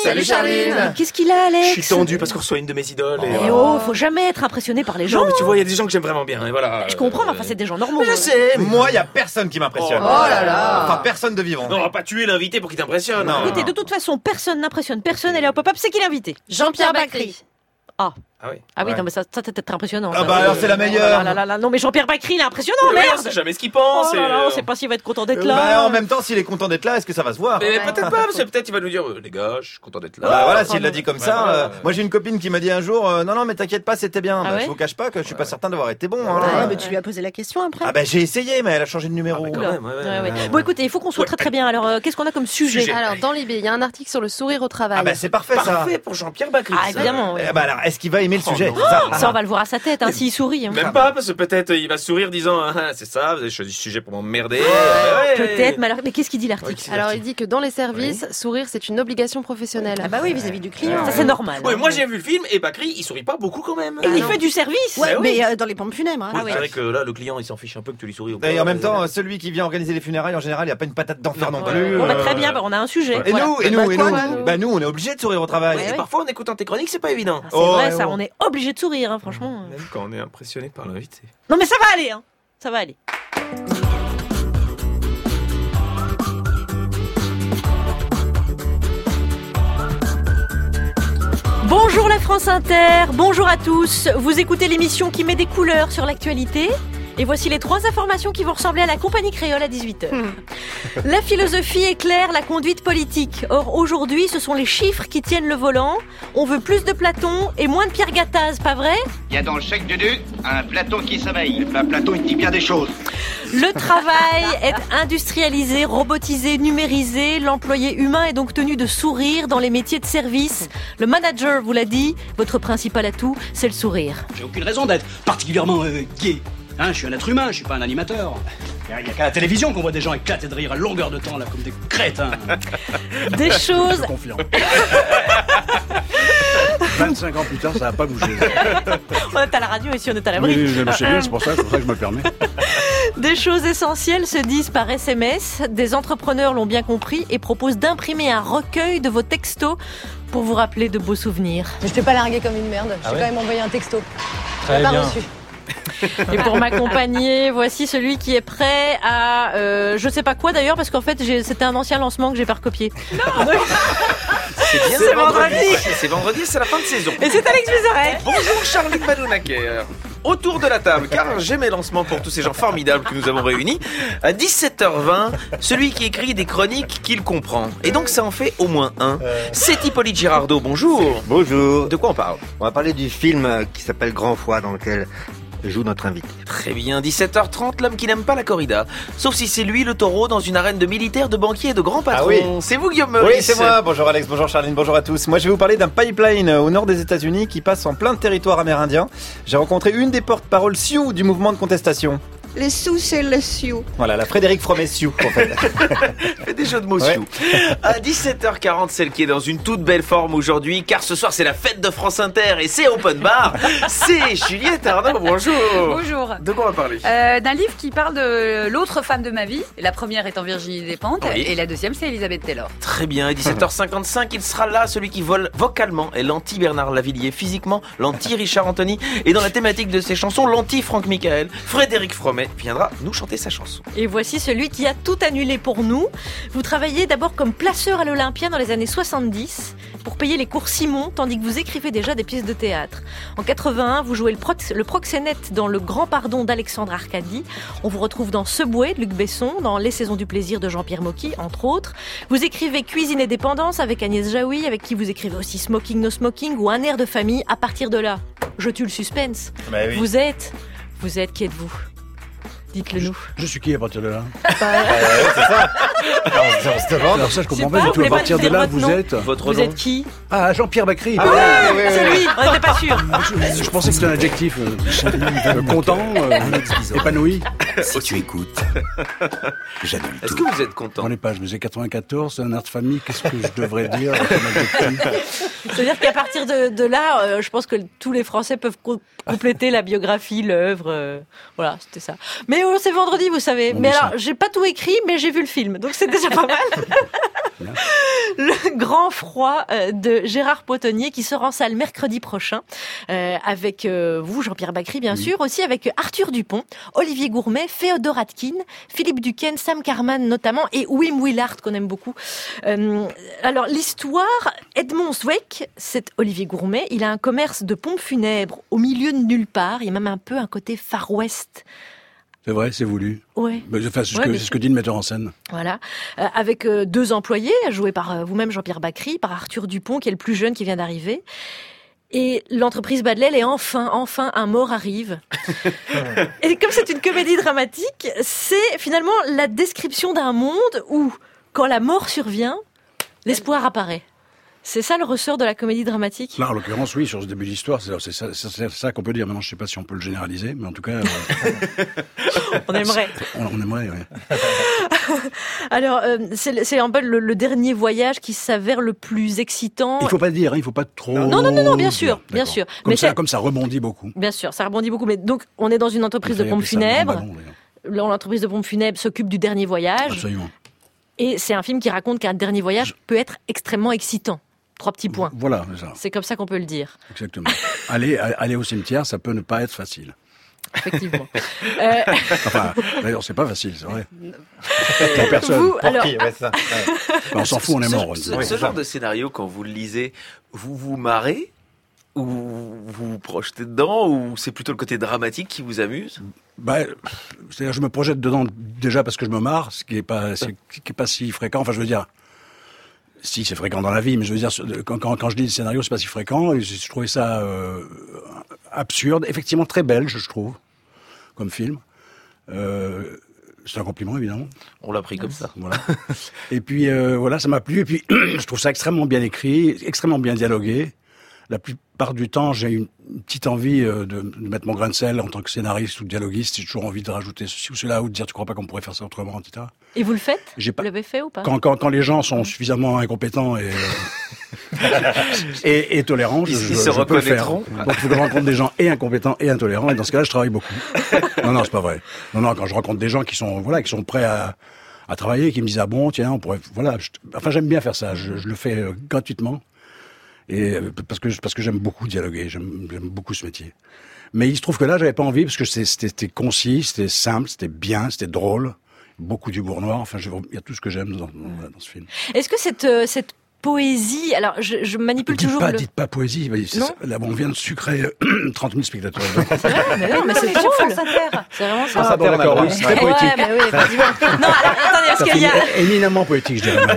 Salut Charline. Qu'est-ce qu'il a, Alex? Je suis tendu parce qu'on reçoit une de mes idoles. Faut jamais être impressionné par les gens. Non, mais tu vois, il y a des gens que j'aime vraiment bien, et voilà. Je comprends, mais enfin, c'est des gens normaux. Je sais. Moi, il y a personne qui m'impressionne. Oh là là. Enfin, personne de vivant. Non, on va pas tuer l'invité pour qu'il t'impressionne. Non. Écoutez, de toute façon, personne n'impressionne personne. Elle est au pop-up, c'est qui l'invité? Jean-Pierre Bacri. Ah oui. Ah oui, Ouais. non, mais ça c'est peut-être impressionnant. Ah bah alors c'est la meilleure. Non, mais Jean-Pierre Bacri, il est impressionnant, Mais on merde. sait jamais ce qu'il pense. Oh là là, on sait pas s'il va être content d'être là. Bah, en même temps, s'il est content d'être là, est-ce que ça va se voir? Mais peut-être pas, parce que peut-être il va nous dire, les gars, je suis content d'être là. Bah voilà, s'il l'a dit comme ça. voilà. Moi j'ai une copine qui m'a dit un jour, non mais t'inquiète pas, c'était bien. Ah Bah, ouais je vous cache pas que je suis pas certain d'avoir été bon. Hein. Ouais, mais tu lui as posé la question après. Ah bah j'ai essayé, mais elle a changé de numéro. Quand même, ouais. Bon, écoutez, il faut qu'on soit très très bien. Alors, qu'est-ce qu'on a comme sujet? Alors, dans l'IB, il y a un article sur le sourire au travail. Ah bah c'est parfait ça. Parfait pour Jean-Pierre Bacri. Ah, évidemment. Oui. Eh bah alors, est-ce qu'il va aimer le sujet? Ça, on va le voir à sa tête, hein, s'il sourit. Hein. Même pas, parce que peut-être il va sourire disant, ah, c'est ça, vous avez choisi ce sujet pour m'emmerder. Peut-être, mais qu'est-ce qu'il dit l'article? Alors, il dit que dans les services, sourire, c'est une obligation professionnelle. Ah bah oui, vis-à-vis du client. Ça, c'est normal. Ouais, hein. moi j'ai vu le film et Bacri, il sourit pas beaucoup quand même. Et il fait du service. Ouais, Bah oui. mais dans les pompes funèbres. Hein. Oui, c'est vrai que là, le client, il s'en fiche un peu que tu lui souris. Et en même temps, celui qui vient organiser les funérailles, en général, il n'y a pas une patate d'enfer non plus. Bon, bah, très bien, bah, on a un sujet. Et Voilà. nous, bah nous, on est obligés de sourire au travail. Ouais, Et parfois, en écoutant tes chroniques, c'est pas évident. C'est Oh, vrai, ouais, ça, oh. on est obligé de sourire, hein, franchement. Même quand on est impressionné par l'invité. Non, mais ça va aller, hein. Ça va aller. Bonjour la France Inter, bonjour à tous. Vous écoutez l'émission qui met des couleurs sur l'actualité. Et voici les 3 informations qui vont ressembler à la compagnie créole à 18h. La philosophie est claire, la conduite politique. Or, aujourd'hui, ce sont les chiffres qui tiennent le volant. On veut plus de Platon et moins de Pierre Gattaz, pas vrai? Il y a dans le chèque du Duc un Platon qui sommeille. Platon, il dit bien des choses. Le travail est industrialisé, robotisé, numérisé. L'employé humain est donc tenu de sourire dans les métiers de service. Le manager vous l'a dit, votre principal atout, c'est le sourire. J'ai aucune raison d'être particulièrement gay. Hein, je suis un être humain, je suis pas un animateur. Il n'y a qu'à la télévision qu'on voit des gens éclater de rire à longueur de temps, là, comme des crétins. Des choses... Confiant. 25 ans plus tard, ça n'a pas bougé. On est à la radio ici, on est à l'abri. Oui, je sais bien, c'est pour ça que je me le permets. Des choses essentielles se disent par SMS. Des entrepreneurs l'ont bien compris et proposent d'imprimer un recueil de vos textos pour vous rappeler de beaux souvenirs. Mais je t'ai pas largué comme une merde. Je t'ai quand même envoyé un texto. Très bien. Reçu. Et pour m'accompagner, voici celui qui est prêt à... je sais pas quoi d'ailleurs, parce qu'en fait, c'était un ancien lancement que j'ai pas recopié. C'est vendredi. C'est vendredi, c'est la fin de saison. Et c'est Alex Vizorek. Bonjour Charline Badounaker. Autour de la table, car j'ai mes lancements pour tous ces gens formidables que nous avons réunis. À 17h20, celui qui écrit des chroniques qu'il comprend. Et donc ça en fait au moins un. C'est Hippolyte Girardot, bonjour. Bonjour. De quoi on parle? On va parler du film qui s'appelle Grand Foie, dans lequel joue notre invité. Très bien, 17h30, l'homme qui n'aime pas la corrida. Sauf si c'est lui le taureau dans une arène de militaires, de banquiers et de grands patrons. Ah oui. C'est vous Guillaume Meurice? Oui, c'est moi. Bonjour Alex, bonjour Charline, bonjour à tous. Moi, je vais vous parler d'un pipeline au nord des États-Unis qui passe en plein territoire amérindien. J'ai rencontré une des porte-paroles Sioux du mouvement de contestation. Les Sioux, c'est les Sioux. Voilà, la Frédéric Fromet Sioux, en fait. Fait des jeux de mots Ouais. Sioux. À 17h40, celle qui est dans une toute belle forme aujourd'hui, car ce soir c'est la fête de France Inter et c'est open bar. C'est Juliette Arnaud, bonjour. Bonjour. De quoi on va parler? D'un livre qui parle de l'autre femme de ma vie. La première étant Virginie Despentes Oui. et la deuxième c'est Elisabeth Taylor. Très bien, à 17h55, il sera là, celui qui vole vocalement est l'anti-Bernard Lavillier, physiquement l'anti-Richard Anthony, et dans la thématique de ses chansons, l'anti-Franck Michael. Frédéric Fromet viendra nous chanter sa chanson. Et voici celui qui a tout annulé pour nous. Vous travaillez d'abord comme placeur à l'Olympia dans les années 70 pour payer les cours Simon, tandis que vous écrivez déjà des pièces de théâtre. En 81, vous jouez le proxénète dans Le Grand Pardon d'Alexandre Arcadie. On vous retrouve dans Subway de Luc Besson, dans Les Saisons du Plaisir de Jean-Pierre Mocky, entre autres. Vous écrivez Cuisine et Dépendance avec Agnès Jaoui, avec qui vous écrivez aussi Smoking No Smoking ou Un air de famille. À partir de là, je tue le suspense. Bah oui. Vous êtes, qui êtes-vous? Dites-le nous. Je suis qui à partir de là? C'est ça. On se demande. Alors ça, je comprends Je sais pas pas, du vous tout. À voulez pas partir nous de dire là, votre vous nom êtes... Votre Vous nom? êtes qui? Ah, Jean-Pierre Bacri. Ah oui, C'est lui, on n'était pas sûr. Je pensais que c'était un adjectif. Content, épanoui. Si tu écoutes, j'annule Est-ce tout. que vous êtes content? On n'est pas, je faisais 94, c'est un art de famille. Qu'est-ce que je devrais dire comme adjectif? C'est-à-dire qu'à partir de là, je pense que tous les Français peuvent compléter la biographie, l'œuvre. Voilà, c'était ça. Mais c'est vendredi, vous savez. On Mais dit alors, ça. j'ai pas tout écrit, mais j'ai vu le film. Donc c'est déjà pas mal. Bien. Le Grand Froid de Gérard Potonnier qui sort en salle mercredi prochain avec vous, Jean-Pierre Bacry, bien sûr, aussi avec Arthur Dupont, Olivier Gourmet, Féodor Atkin, Philippe Duquesne, Sam Carman notamment et Wim Willard qu'on aime beaucoup. Alors l'histoire, Edmond Zweig, c'est Olivier Gourmet, il a un commerce de pompes funèbres au milieu de nulle part, il y a même un peu un côté Far West. C'est vrai, c'est voulu. Ouais. C'est ce que dit le metteur en scène. Voilà, avec 2 employés, joués par vous-même Jean-Pierre Bacry, par Arthur Dupont, qui est le plus jeune qui vient d'arriver. Et l'entreprise bat de l'aile et enfin, un mort arrive. Et comme c'est une comédie dramatique, c'est finalement la description d'un monde où, quand la mort survient, l'espoir apparaît. C'est ça le ressort de la comédie dramatique ? Là, en l'occurrence, oui, sur ce début d'histoire, c'est ça qu'on peut dire. Maintenant, je ne sais pas si on peut le généraliser, mais en tout cas... on aimerait. On aimerait, oui. Alors, c'est un peu le dernier voyage qui s'avère le plus excitant. Il ne faut pas dire, il ne faut pas trop... Non, bien sûr. Comme ça rebondit beaucoup. Bien sûr, ça rebondit beaucoup. Mais donc, on est dans une entreprise de pompes funèbres. L'entreprise de pompes funèbres s'occupe du dernier voyage. Absolument. Et c'est un film qui raconte qu'un dernier voyage peut être extrêmement excitant. 3 petits points. Voilà, c'est ça. C'est comme ça qu'on peut le dire. Exactement. Aller au cimetière, ça peut ne pas être facile. Effectivement. Enfin, d'ailleurs, c'est pas facile, c'est vrai. Pour personne. Vous, alors... On s'en fout, on est mort. Ce genre de scénario, quand vous le lisez, vous vous marrez ou vous vous projetez dedans, ou c'est plutôt le côté dramatique qui vous amuse ? C'est-à-dire, je me projette dedans déjà parce que je me marre, ce qui est pas si fréquent. Enfin, je veux dire, si c'est fréquent dans la vie, mais je veux dire, quand je lis le scénario, c'est pas si fréquent. Et je trouvais ça absurde, effectivement très belge, je trouve, comme film. C'est un compliment, évidemment. On l'a pris comme ça. Voilà. Et puis, voilà, ça m'a plu. Et puis, je trouve ça extrêmement bien écrit, extrêmement bien dialogué. La plupart du temps, j'ai une petite envie de mettre mon grain de sel en tant que scénariste ou dialoguiste. J'ai toujours envie de rajouter ceci ou cela, ou de dire tu crois pas qu'on pourrait faire ça autrement, etc. Et vous le faites ? Vous l'avez fait ou pas ? Quand les gens sont suffisamment incompétents et tolérants, ils se reconnaîtront. Donc il faut que je rencontre des gens et incompétents et intolérants, et dans ce cas-là, je travaille beaucoup. Non, c'est pas vrai. Non, quand je rencontre des gens qui sont prêts à travailler, qui me disent ah bon, tiens, on pourrait, voilà. Enfin, j'aime bien faire ça. Je le fais gratuitement. Et parce que j'aime beaucoup dialoguer, j'aime beaucoup ce métier. Mais il se trouve que là, j'avais pas envie parce que c'était concis, c'était simple, c'était bien, c'était drôle, beaucoup d'humour noir. Enfin, il y a tout ce que j'aime dans ce film. Est-ce que cette poésie, alors je manipule toujours. Dites pas poésie. Là, on vient de sucrer 30 000 spectateurs. C'est vrai, mais non, mais c'est toujours France Inter. C'est vraiment ça. Ah bon, d'accord, oui, c'est très poétique. Ouais, mais oui, non, alors attendez, parce qu'il y a éminemment poétique, je dirais même.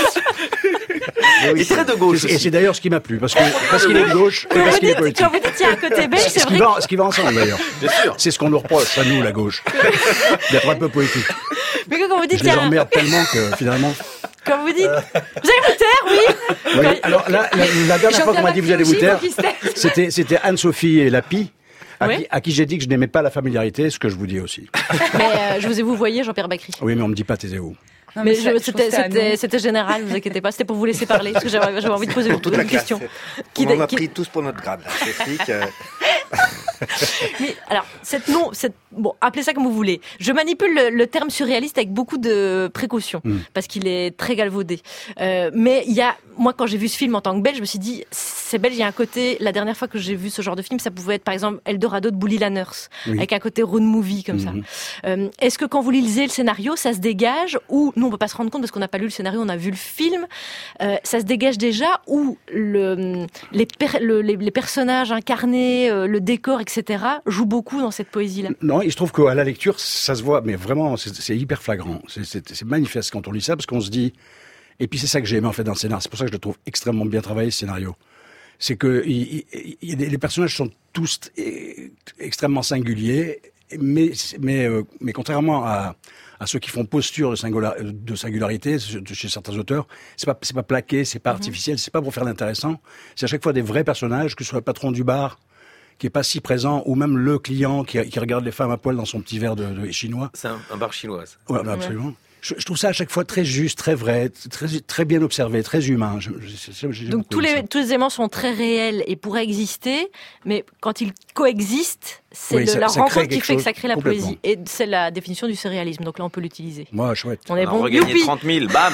Oui, très de gauche. Et c'est d'ailleurs ce qui m'a plu, parce qu'il est de gauche et parce qu'il est poétique. Quand vous dites qu'il y a un côté belge, c'est vrai. Ce qui va ensemble d'ailleurs. Bien sûr. C'est ce qu'on nous reproche, à nous, la gauche. D'être un peu poétique. Mais quand vous dites je les emmerde tellement que finalement. Quand vous dites, vous allez vous taire, oui. Alors là, la dernière fois qu'on m'a dit vous allez vous taire, c'était Anne-Sophie et Lapi. À qui j'ai dit que je n'aimais pas la familiarité, ce que je vous dis aussi. Mais je vous voyais, Jean-Pierre Bacry. Oui, mais on me dit pas taisez-vous. Non, mais c'était général, vous inquiétez pas, c'était pour vous laisser parler, parce que j'avais envie de poser une question. On en a pris tous pour notre grade, là, je t'explique. Mais alors, bon, appelez ça comme vous voulez. Je manipule le terme surréaliste avec beaucoup de précaution, parce qu'il est très galvaudé. Mais moi, quand j'ai vu ce film en tant que belge, je me suis dit, c'est belge, il y a un côté, la dernière fois que j'ai vu ce genre de film, ça pouvait être par exemple Eldorado de Bully Lanners, avec un côté road movie comme ça. Est-ce que quand vous lisez le scénario, ça se dégage, ou nous on peut pas se rendre compte parce qu'on n'a pas lu le scénario, on a vu le film, ça se dégage déjà, ou les personnages incarnés, le décor, etc., jouent beaucoup dans cette poésie-là? Non, il se trouve qu'à la lecture, ça se voit, mais vraiment, c'est hyper flagrant. C'est manifeste quand on lit ça, parce qu'on se dit... Et puis c'est ça que j'ai aimé en fait dans le scénario. C'est pour ça que je le trouve extrêmement bien travaillé, ce scénario. C'est que les personnages sont tous extrêmement singuliers, mais contrairement à ceux qui font posture de singularité chez certains auteurs, c'est pas plaqué, c'est pas artificiel, c'est pas pour faire l'intéressant. C'est à chaque fois des vrais personnages, que ce soit le patron du bar, qui est pas si présent, ou même le client qui regarde les femmes à poil dans son petit verre de chinois. C'est un bar chinois. Ouais, absolument. Je trouve ça à chaque fois très juste, très vrai, très bien observé, très humain. Donc tous les éléments sont très réels et pourraient exister, mais quand ils coexistent, c'est la rencontre qui fait que ça crée la poésie. Et c'est la définition du surréalisme, donc là on peut l'utiliser. Moi, chouette. On est bon. Regagner 30 000, bam.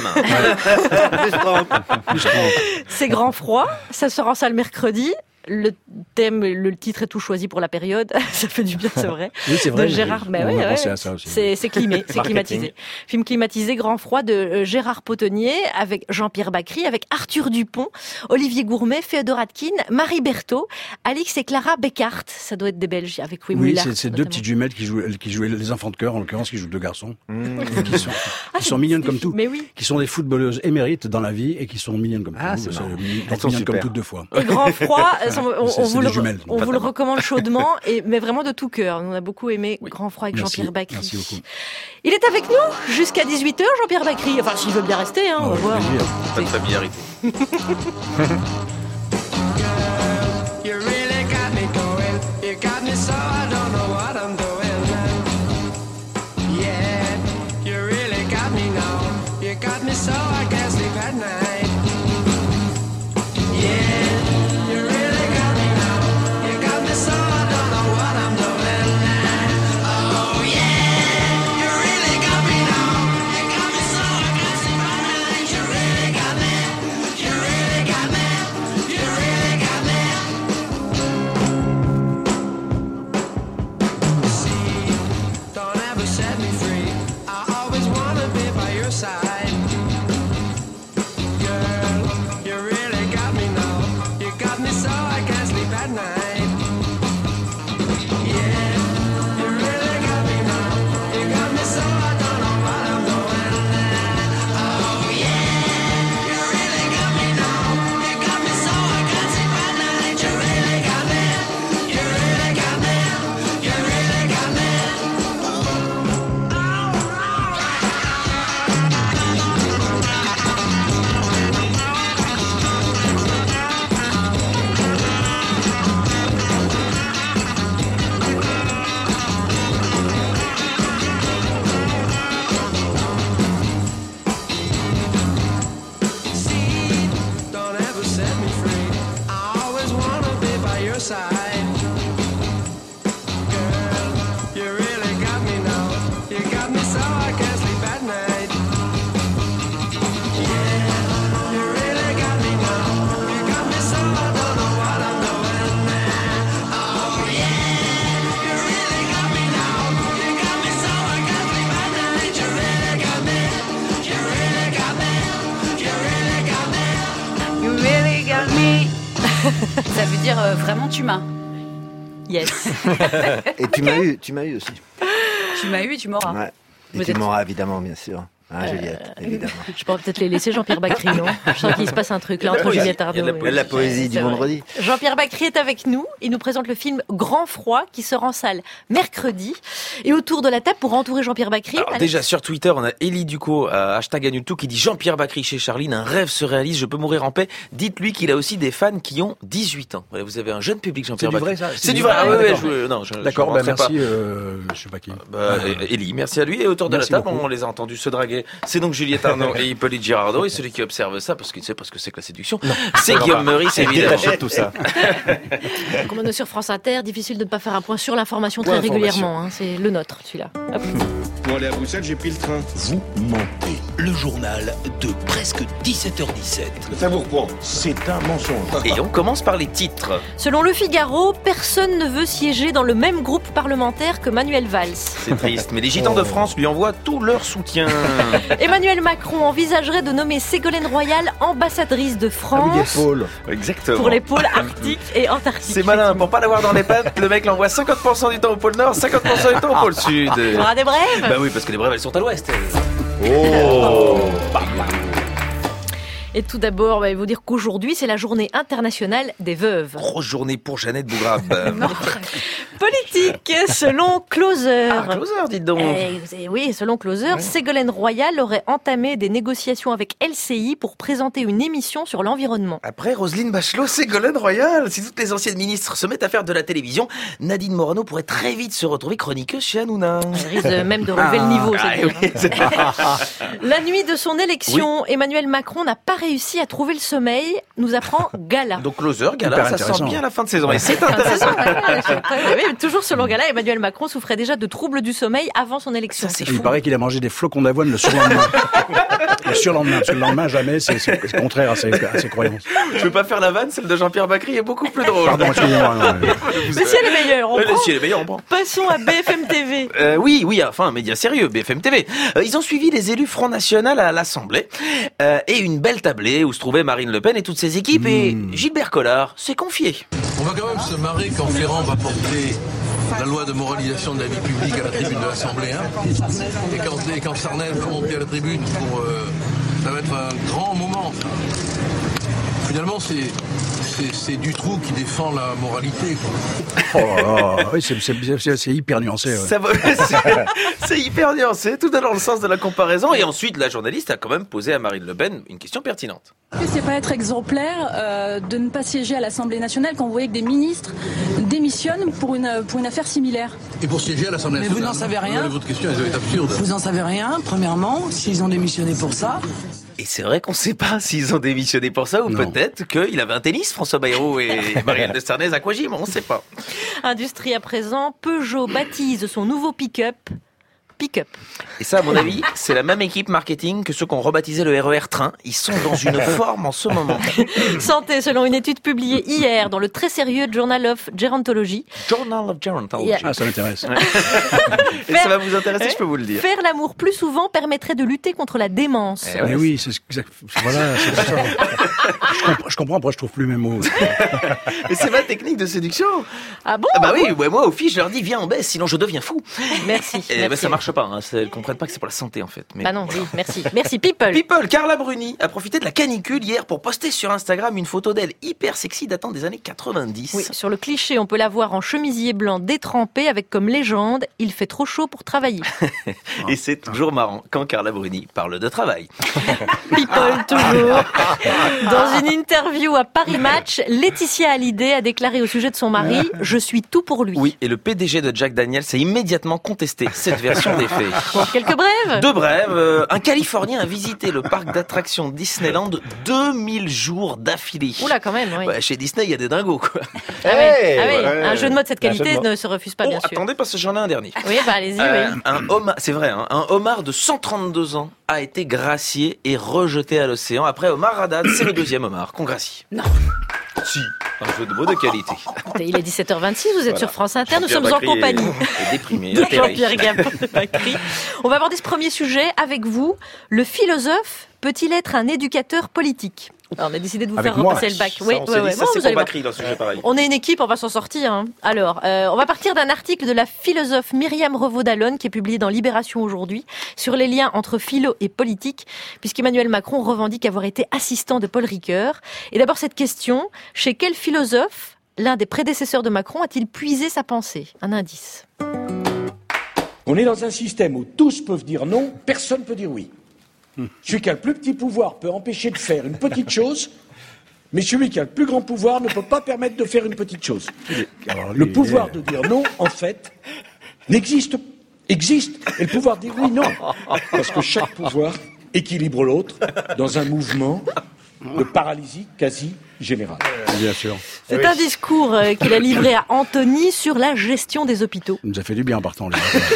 C'est Grand Froid, ça sort en salle mercredi. Le thème, le titre est tout choisi pour la période. Ça fait du bien, c'est vrai. Oui, c'est vrai. De Gérard, c'est climatisé. Film climatisé, Grand Froid de Gérard Potenier avec Jean-Pierre Bacry, avec Arthur Dupont, Olivier Gourmet, Féodor Atkin, Marie Berthaud, Alix et Clara Beckhardt. Ça doit être des Belges avec Wim Muller. Oui, c'est deux petites jumelles qui jouent les enfants de cœur, en l'occurrence, qui jouent deux garçons. Qui sont mignonnes comme tout. Mais oui. Qui sont des footballeuses émérites dans la vie et qui sont mignonnes comme tout. Elles sont mignonnes comme toutes deux fois. Et Grand Froid, on vous le recommande chaudement, mais vraiment de tout cœur. On a beaucoup aimé Grand Froid avec Jean-Pierre Bacry. Merci beaucoup. Il est avec nous jusqu'à 18h, Jean-Pierre Bacry. Enfin, s'il veut bien rester, on va voir. Pas de familiarité. Ça veut dire vraiment tu m'as. Yes. Et tu m'as eu aussi. Tu m'as eu et tu m'auras. Ouais. Et tu m'auras évidemment, bien sûr. Hein, Juliette, évidemment. Je pourrais peut-être les laisser Jean-Pierre Bacry, non? Je sens qu'il se passe un truc là entre Juliette Arnaud. Il y a la poésie du vendredi. Jean-Pierre Bacry est avec nous. Il nous présente le film Grand Froid qui sort en salle mercredi. Et autour de la table pour entourer Jean-Pierre Bacry. Alors, déjà sur Twitter, on a Elie Ducot, #Anultou, qui dit Jean-Pierre Bacry chez Charline, un rêve se réalise, je peux mourir en paix. Dites-lui qu'il a aussi des fans qui ont 18 ans. Voilà, vous avez un jeune public, Jean-Pierre Bacry. C'est du vrai, ça? C'est du vrai. D'accord, merci. Je sais pas qui. Elie, merci à lui. Et autour de la table, on les a entendus se draguer. C'est donc Juliette Arnaud et Hippolyte Girardot, et celui qui observe ça, parce qu'il ne sait pas ce que c'est que la séduction, c'est Guillaume Meurice, évidemment. Tout ça. Comme on est sur France Inter, difficile de ne pas faire un point sur l'information très régulièrement. Hein. C'est le nôtre, celui-là. Hop. Pour aller à Bruxelles, j'ai pris le train. Vous mentez. Le journal de presque 17h17. Le savoir-point, c'est un mensonge. Et on commence par les titres. Selon Le Figaro, personne ne veut siéger dans le même groupe parlementaire que Manuel Valls. C'est triste, mais les Gitans de France lui envoient tout leur soutien. Emmanuel Macron envisagerait de nommer Ségolène Royal ambassadrice de France Exactement. pour les pôles arctiques et antarctiques. C'est malin, pour pas l'avoir dans les pattes, le mec l'envoie 50% du temps au pôle Nord, 50% du temps au pôle Sud. Il y aura des brèves. Bah oui, parce que les brèves elles sont à l'ouest. Et Et tout d'abord, je vais vous dire qu'aujourd'hui, c'est la journée internationale des veuves. Grosse journée pour Jeannette Bougrab. Politique, selon Closer. Closer, dites donc. Oui, selon Closer, Ségolène Royal aurait entamé des négociations avec LCI pour présenter une émission sur l'environnement. Après Roselyne Bachelot, Ségolène Royal, si toutes les anciennes ministres se mettent à faire de la télévision, Nadine Morano pourrait très vite se retrouver chroniqueuse chez Hanouna. Elle risque même de relever le niveau. La nuit de son élection, Emmanuel Macron n'a pas réussi à trouver le sommeil, nous apprend Gala. Donc Closer, Gala, ça sent bien la fin de saison. Et c'est intéressant. Toujours selon Gala, Emmanuel Macron souffrait déjà de troubles du sommeil avant son élection. Ça, c'est fou. Il paraît qu'il a mangé des flocons d'avoine le surlendemain. Le surlendemain, parce que le lendemain, jamais, c'est contraire à ses croyances. Je veux pas faire la vanne, celle de Jean-Pierre Bacry est beaucoup plus drôle. Pardon, excusez-moi. Mais si elle est meilleure, on prend. Si elle est meilleure, on prend. Passons à BFM TV. Oui, enfin un média sérieux, BFM TV. Ils ont suivi les élus Front National à l'Assemblée et une belle tablée où se trouvait Marine Le Pen et toutes ses équipes et Gilbert Collard s'est confié. On va quand même se marrer quand Ferrand va porter la loi de moralisation de la vie publique à la tribune de l'Assemblée, et quand Sarney va monter à la tribune ça va être un grand moment. Finalement, c'est Dutroux qui défend la moralité, quoi. Oh, oui, c'est hyper nuancé. Ouais. C'est hyper nuancé, tout dans le sens de la comparaison. Et ensuite, la journaliste a quand même posé à Marine Le Pen une question pertinente. Est-ce que c'est pas être exemplaire de ne pas siéger à l'Assemblée nationale quand vous voyez que des ministres démissionnent pour une affaire similaire? Et pour siéger à l'Assemblée nationale? Mais vous n'en savez rien. Votre question, elle est absurde. Vous n'en savez rien, premièrement, s'ils ont démissionné pour ça. Et c'est vrai qu'on ne sait pas s'ils ont démissionné pour ça ou peut-être qu'il avait un tennis, François Bayrou et Marielle de Sarnez à Aquagym, on ne sait pas. Industrie à présent, Peugeot baptise son nouveau pick-up. Et ça, à mon avis, c'est la même équipe marketing que ceux qui ont rebaptisé le RER Train. Ils sont dans une forme en ce moment. Santé, selon une étude publiée hier dans le très sérieux Journal of Gerontology. Journal of Gerontology. Ah, ça m'intéresse. Et ça va vous intéresser, je peux vous le dire. Faire l'amour plus souvent permettrait de lutter contre la démence. Mais oui, c'est voilà, c'est ça. Je comprends pourquoi je trouve plus mes mots. Mais c'est ma technique de séduction. Ah bon? Bah oui, moi aux filles, je leur dis viens on baisse, sinon je deviens fou. Merci. Et ça marche pas, elles comprennent pas que c'est pour la santé en fait. Mais... Bah non, oui, merci. Merci People. Carla Bruni a profité de la canicule hier pour poster sur Instagram une photo d'elle hyper sexy datant des années 90. Oui, sur le cliché, on peut la voir en chemisier blanc détrempé avec comme légende « Il fait trop chaud pour travailler ». Et c'est toujours marrant quand Carla Bruni parle de travail. People toujours. Dans une interview à Paris Match, Laetitia Hallyday a déclaré au sujet de son mari « Je suis tout pour lui ». Oui, et le PDG de Jack Daniels a immédiatement contesté cette version des faits. Pour quelques brèves. 2 brèves. Un Californien a visité le parc d'attractions Disneyland 2000 jours d'affilée. Oula, quand même, oui. Ouais, chez Disney, il y a des dingos, quoi. Un jeu de mots de cette qualité ne se refuse pas, bien sûr. Attendez, parce que j'en ai un dernier. Oui, allez-y, oui. C'est vrai, un homard de 132 ans a été gracié et rejeté à l'océan. Après Omar Haddad, c'est le 2e homard qu'on gracie. Non. Si, un jeu de mots de qualité. Il est 17h26, vous êtes sur France Inter, nous sommes en compagnie est déprimé, de Jean-Pierre Bacry. On va aborder ce premier sujet avec vous. Le philosophe peut-il être un éducateur politique? Alors, on a décidé de vous faire repasser le bac. Ça, c'est pour Bacry dans ce sujet pareil. On est une équipe, on va s'en sortir. Hein. Alors, on va partir d'un article de la philosophe Myriam Revaud-Dallon qui est publié dans Libération aujourd'hui sur les liens entre philo et politique, puisqu'Emmanuel Macron revendique avoir été assistant de Paul Ricoeur. Et d'abord cette question, chez quel philosophe l'un des prédécesseurs de Macron a-t-il puisé sa pensée? Un indice. On est dans un système où tous peuvent dire non, personne ne peut dire oui. Celui qui a le plus petit pouvoir peut empêcher de faire une petite chose, mais celui qui a le plus grand pouvoir ne peut pas permettre de faire une petite chose. Le pouvoir de dire non, en fait, existe, et le pouvoir de dire oui, non. Parce que chaque pouvoir équilibre l'autre dans un mouvement de paralysie quasi générale. Bien sûr. C'est un discours qu'il a livré à Antony sur la gestion des hôpitaux. Il nous a fait du bien en partant.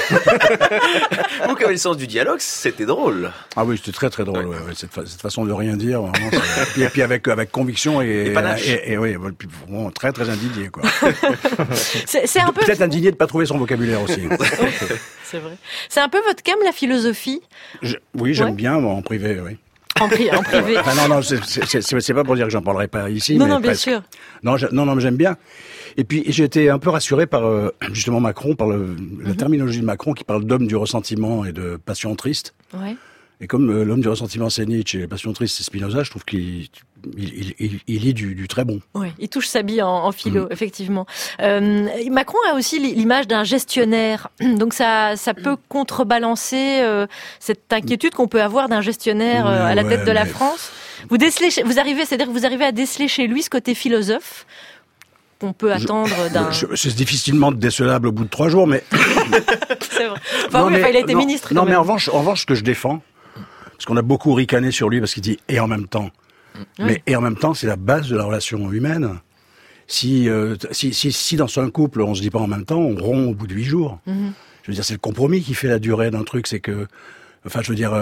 Vous qui avez le sens du dialogue, c'était drôle. Ah oui, c'était très très drôle. Ouais. Cette façon de rien dire, vraiment, et puis avec conviction et oui, vraiment très très indigné quoi. C'est un peu peut-être indigné de pas trouver son vocabulaire aussi. C'est vrai. C'est un peu votre cam, la philosophie. Oui, j'aime bien en privé, oui. En privé. Non, c'est pas pour dire que j'en parlerai pas ici. Non, bien sûr. Non, mais j'aime bien. Et puis j'ai été un peu rassuré par justement Macron, par la terminologie de Macron qui parle d'homme du ressentiment et de passion triste. Ouais. Et comme L'homme du ressentiment, c'est Nietzsche, et Passion triste, c'est Spinoza, je trouve qu'il lit du très bon. Oui, il touche sa bille en philo, effectivement. Macron a aussi l'image d'un gestionnaire, donc ça peut contrebalancer cette inquiétude qu'on peut avoir d'un gestionnaire à la tête de la France. Vous arrivez à déceler chez lui ce côté philosophe qu'on peut attendre d'un... C'est difficilement décelable au bout de 3 jours, mais... C'est vrai. Enfin, il a été ministre. Non, mais en revanche, ce que je défends, parce qu'on a beaucoup ricané sur lui, parce qu'il dit « et en même temps ». Mais et en même temps, c'est la base de la relation humaine. Si dans un couple, on se dit pas en même temps, on rompt au bout de 8 jours. Je veux dire, c'est le compromis qui fait la durée d'un truc. C'est que, enfin, je veux dire,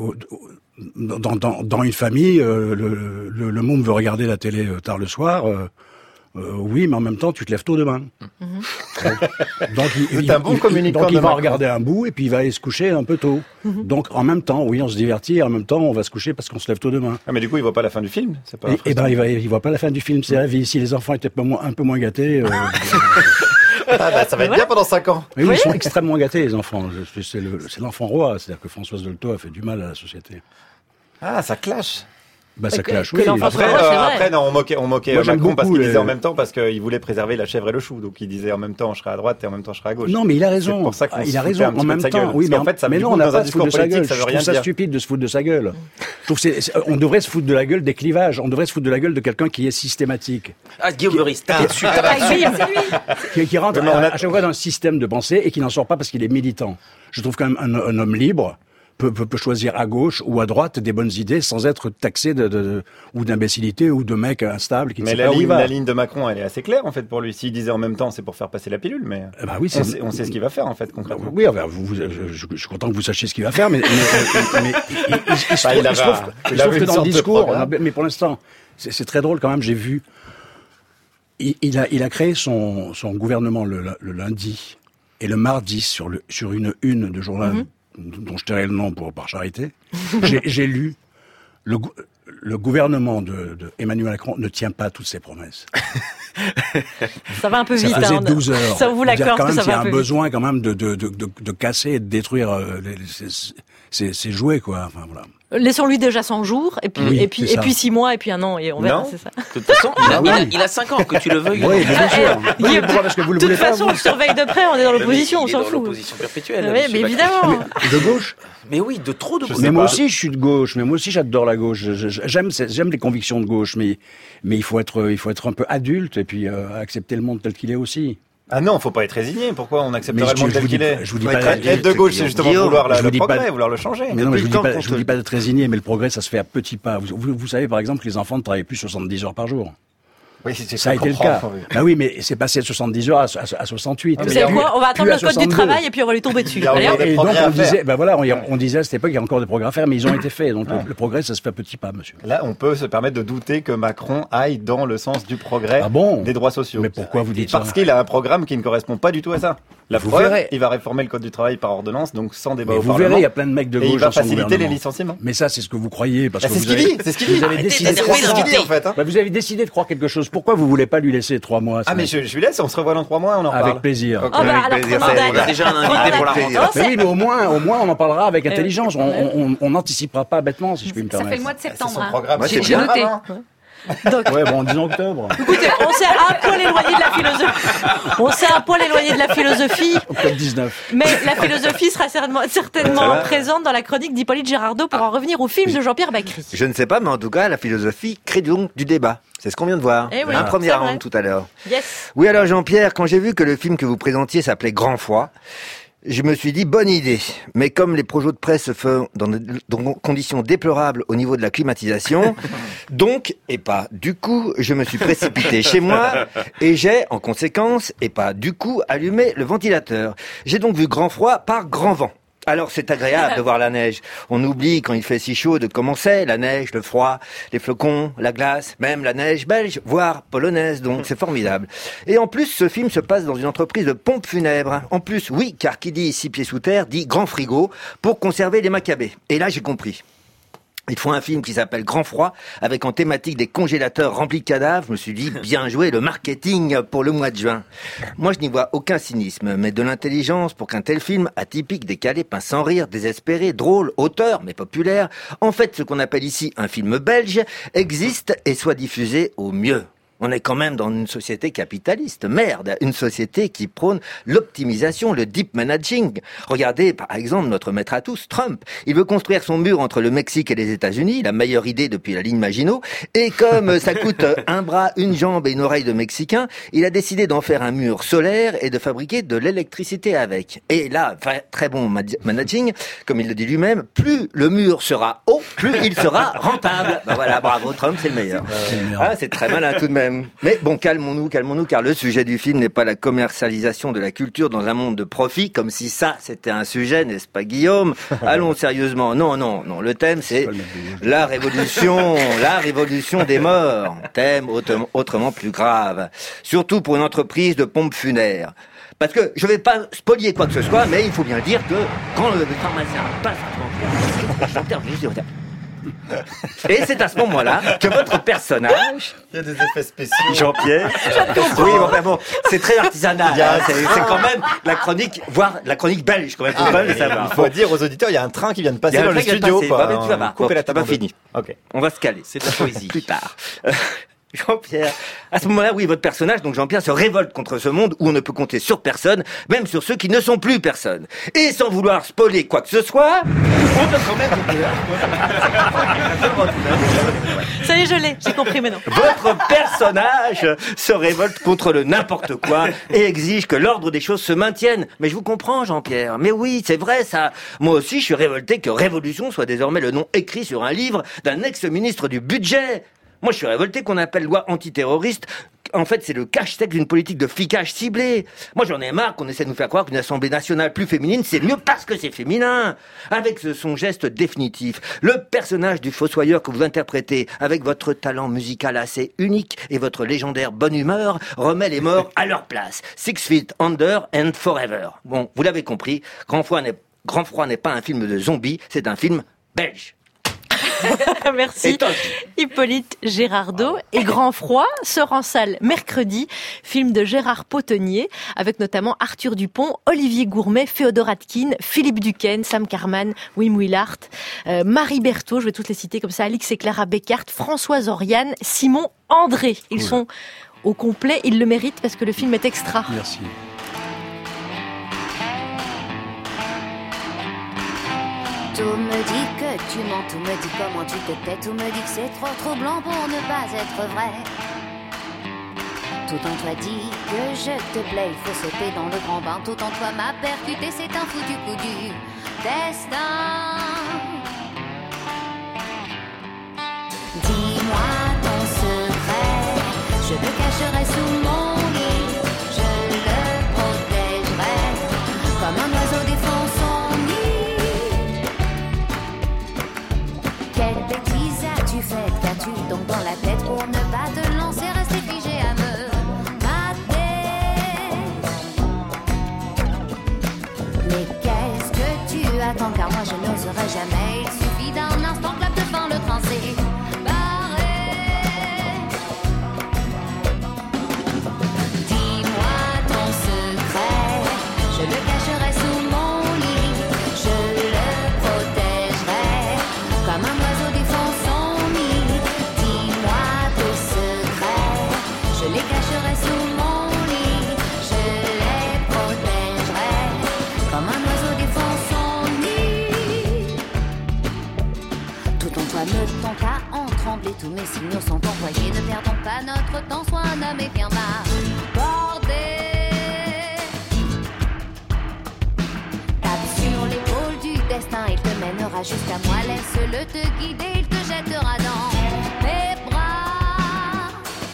dans une famille, le môme veut regarder la télé tard le soir. Oui, mais en même temps, tu te lèves tôt demain. Donc, il va regarder un bout et puis il va aller se coucher un peu tôt. Donc, en même temps, oui, on se divertit et en même temps, on va se coucher parce qu'on se lève tôt demain. Ah, mais du coup, il voit pas la fin du film. C'est pas il voit pas la fin du film. C'est la vie. Si les enfants étaient un peu moins gâtés. Ça va être bien pendant 5 ans. Mais oui, ils sont extrêmement gâtés, les enfants. C'est l'enfant roi. C'est-à-dire que Françoise Dolto a fait du mal à la société. Ah, ça clash. Bah, ça clash, oui. Après, non, on moquait Macron parce qu'il disait en même temps, parce qu'il voulait préserver la chèvre et le chou. Donc, il disait en même temps, je serai à droite et en même temps, je serai à gauche. Non, mais il a raison. C'est pour ça il a raison. En même temps, oui, mais en fait, mais non, on n'a pas à se foutre de sa gueule. Je trouve ça stupide de se foutre de sa gueule. Je trouve on devrait se foutre de la gueule des clivages. On devrait se foutre de la gueule de quelqu'un qui est systématique. Ah, Guillaume Meurice, qui rentre à chaque fois dans un système de pensée et qui n'en sort pas parce qu'il est militant. Je trouve quand même un homme libre peut choisir à gauche ou à droite des bonnes idées sans être taxé ou d'imbécilité ou de mec instable qui ne sait pas où il va. La ligne de Macron, elle est assez claire en fait pour lui. S'il disait en même temps, c'est pour faire passer la pilule, mais on sait ce qu'il va faire en fait concrètement. Oui, je suis content que vous sachiez ce qu'il va faire, mais il se trouve que dans le discours, mais pour l'instant, c'est très drôle quand même. J'ai vu, il a créé son gouvernement le lundi et le mardi sur une de journal. Dont je tairai le nom par charité, j'ai lu le gouvernement de Emmanuel Macron ne tient pas toutes ses promesses. Ça va un peu vite. Ça faisait 12 heures. Ça vous l'accorde que ça va un peu vite. Il y a un besoin quand même de casser et de détruire ces jouets, quoi. Enfin, voilà. Laissons-lui déjà 100 jours, et puis 6 mois, et puis 1 an, et on verra, c'est ça. De toute façon, il a 5 ans, que tu le veuilles. Oui, bien sûr. Parce que vous le voulez pas. De toute façon, on le surveille de près, on est dans l'opposition, on s'en fout. L'opposition perpétuelle. Oui, mais évidemment. De gauche? Mais oui, de trop de gauche. Mais moi aussi, je suis de gauche. Mais moi aussi, j'adore la gauche. J'aime les convictions de gauche, mais il faut être un peu adulte et puis accepter le monde tel qu'il est aussi. Ah non, faut pas être résigné. Pourquoi on accepterait le monde tel qu'il est? Je vous dis pas être de gauche, c'est justement vouloir le progrès, vouloir le changer. Mais non, mais je vous dis pas d'être résigné, mais le progrès, ça se fait à petits pas. Vous savez, par exemple, que les enfants ne travaillent plus 70 heures par jour. Oui, ça a été le cas. Bah oui, mais c'est passé de 70 heures à 68. Vous savez quoi? On va attendre le code du travail et puis on va lui tomber dessus. Et donc on disait à cette époque, il y a encore des progrès à faire, mais ils ont été faits. Donc le progrès, ça se fait à petits pas, monsieur. Là, on peut se permettre de douter que Macron aille dans le sens du progrès des droits sociaux. Mais pourquoi vous dites ça? Parce qu'il a un programme qui ne correspond pas du tout à ça. La preuve, il va réformer le code du travail par ordonnance, donc sans débat au Parlement. Vous verrez, il y a plein de mecs de gauche. Et il va faciliter les licenciements. Mais ça, c'est ce que vous croyez, parce que c'est ce qu'il dit. Vous avez décidé de croire en fait. Vous avez décidé de croire quelque chose. Pourquoi vous voulez pas lui laisser 3 mois? Ah mais je lui laisse. On se revoit dans 3 mois, on en parle. Avec plaisir. Avec plaisir. On a déjà un invité pour la rentrée. Mais oui, mais au moins, on en parlera avec intelligence. On n'anticipera pas bêtement, si je puis me permettre. Ça fait le mois de septembre. J'ai noté. Donc, ouais, bon, disons octobre. Écoutez, on s'est un poil éloigné de la philosophie. On s'est un poil éloigné de la philosophie. Octobre 19. Mais la philosophie sera certainement présente dans la chronique d'Hippolyte Girardot pour en revenir au film de Jean-Pierre Bacry. Je ne sais pas, mais en tout cas, la philosophie crée donc du débat. C'est ce qu'on vient de voir. Oui, un premier round tout à l'heure. Yes. Oui, alors Jean-Pierre, quand j'ai vu que le film que vous présentiez s'appelait Grand Froid, je me suis dit, bonne idée. Mais comme les projets de presse se font dans des conditions déplorables au niveau de la climatisation, donc, et pas du coup, je me suis précipité chez moi et j'ai, en conséquence, et pas du coup, allumé le ventilateur. J'ai donc vu Grand Froid par Grand Vent. Alors c'est agréable de voir la neige. On oublie quand il fait si chaud de comment c'est, la neige, le froid, les flocons, la glace, même la neige belge, voire polonaise, donc c'est formidable. Et en plus, ce film se passe dans une entreprise de pompes funèbres. En plus, oui, car qui dit 6 pieds sous terre dit grand frigo pour conserver les Maccabées. Et là, j'ai compris. Ils font un film qui s'appelle Grand Froid, avec en thématique des congélateurs remplis de cadavres. Je me suis dit, bien joué, le marketing pour le mois de juin. Moi, je n'y vois aucun cynisme, mais de l'intelligence pour qu'un tel film, atypique, décalé, peint sans rire, désespéré, drôle, auteur, mais populaire, en fait, ce qu'on appelle ici un film belge, existe et soit diffusé au mieux. On est quand même dans une société capitaliste. Merde, une société qui prône l'optimisation, le deep managing. Regardez, par exemple, notre maître à tous, Trump. Il veut construire son mur entre le Mexique et les États-Unis, la meilleure idée depuis la ligne Maginot. Et comme ça coûte un bras, une jambe et une oreille de Mexicain, il a décidé d'en faire un mur solaire et de fabriquer de l'électricité avec. Et là, très bon managing, comme il le dit lui-même, plus le mur sera haut, plus il sera rentable. Ben voilà, bravo, Trump, c'est le meilleur. Ah, c'est très malin tout de même. Mais bon, calmons-nous, car le sujet du film n'est pas la commercialisation de la culture dans un monde de profit, comme si ça, c'était un sujet, n'est-ce pas, Guillaume? Allons sérieusement. Non, le thème, c'est la révolution des morts. Thème autrement plus grave. Surtout pour une entreprise de pompes funèbraires. Parce que je vais pas spolier quoi que ce soit, mais il faut bien dire que quand le pharmacien passe et c'est à ce moment-là que votre personnage... Il y a des effets spéciaux. Jean-Pierre. Oui, bon, c'est très artisanal. C'est quand même la chronique, voire la chronique belge, quand même. Il faut dire aux auditeurs, il y a un train qui vient de passer dans le studio. Tu vas voir. Couper la table. Fini. Ok. On va se caler. C'est de la poésie. Plus tard. Jean-Pierre, à ce moment-là, oui, votre personnage, donc Jean-Pierre, se révolte contre ce monde où on ne peut compter sur personne, même sur ceux qui ne sont plus personne. Et sans vouloir spoiler quoi que ce soit, on peut quand même... Ça y est, j'ai compris maintenant. Votre personnage se révolte contre le n'importe quoi et exige que l'ordre des choses se maintienne. Mais je vous comprends, Jean-Pierre. Mais oui, c'est vrai, ça. Moi aussi, je suis révolté que Révolution soit désormais le nom écrit sur un livre d'un ex-ministre du budget. Moi, je suis révolté qu'on appelle loi antiterroriste. En fait, c'est le cache-texte d'une politique de flicage ciblé. Moi, j'en ai marre qu'on essaie de nous faire croire qu'une Assemblée nationale plus féminine, c'est mieux parce que c'est féminin. Avec son geste définitif, le personnage du fossoyeur que vous interprétez, avec votre talent musical assez unique et votre légendaire bonne humeur, remet les morts à leur place. 6 feet under and forever. Bon, vous l'avez compris, Grand Froid n'est pas un film de zombies, c'est un film belge. Merci Hippolyte Gérardot. Et Grand Froid sort en salle mercredi, film de Gérard Potenier, avec notamment Arthur Dupont, Olivier Gourmet, Féodor Atkin, Philippe Duquesne, Sam Carman, Wim Willard, Marie Berthaud, je vais toutes les citer comme ça, Alix et Clara Beckhardt, Françoise Oriane, Simon André. Ils sont au complet, ils le méritent parce que le film est extra. Merci. Tout me dit que tu mens, tout me dit comment tu te tais, tout me dit que c'est trop troublant pour ne pas être vrai. Tout en toi dit que je te plais, il faut sauter dans le grand bain. Tout en toi m'a percuté, c'est un foutu coup du destin. Dis-moi ton secret, je le cacherai sous mon lit, je le protégerai comme un oiseau défend son nid. Quelle bêtise as-tu faite, qu'as-tu donc dans la tête pour ne pas te lancer, rester figé à me mater? Mais qu'est-ce que tu attends, car moi je n'oserai jamais. Il suffit d'un instant, clap de fin, le train s'est barré. Dis-moi ton secret, je le cacherai sous mon lit, je le protégerai comme un oiseau défend son nid. Dis-moi tes secrets, je les cacherai sous mon lit, je les protégerai comme un oiseau défend son nid. Tout en toi ne tend qu'à en trembler, tous mes signaux sont envoyés. Ne perdons pas notre temps, sois un homme et viens m'aborder. Tape sur l'épaule du destin, il te mènera jusqu'à moi. Laisse-le te guider, il te jettera dans mes bras.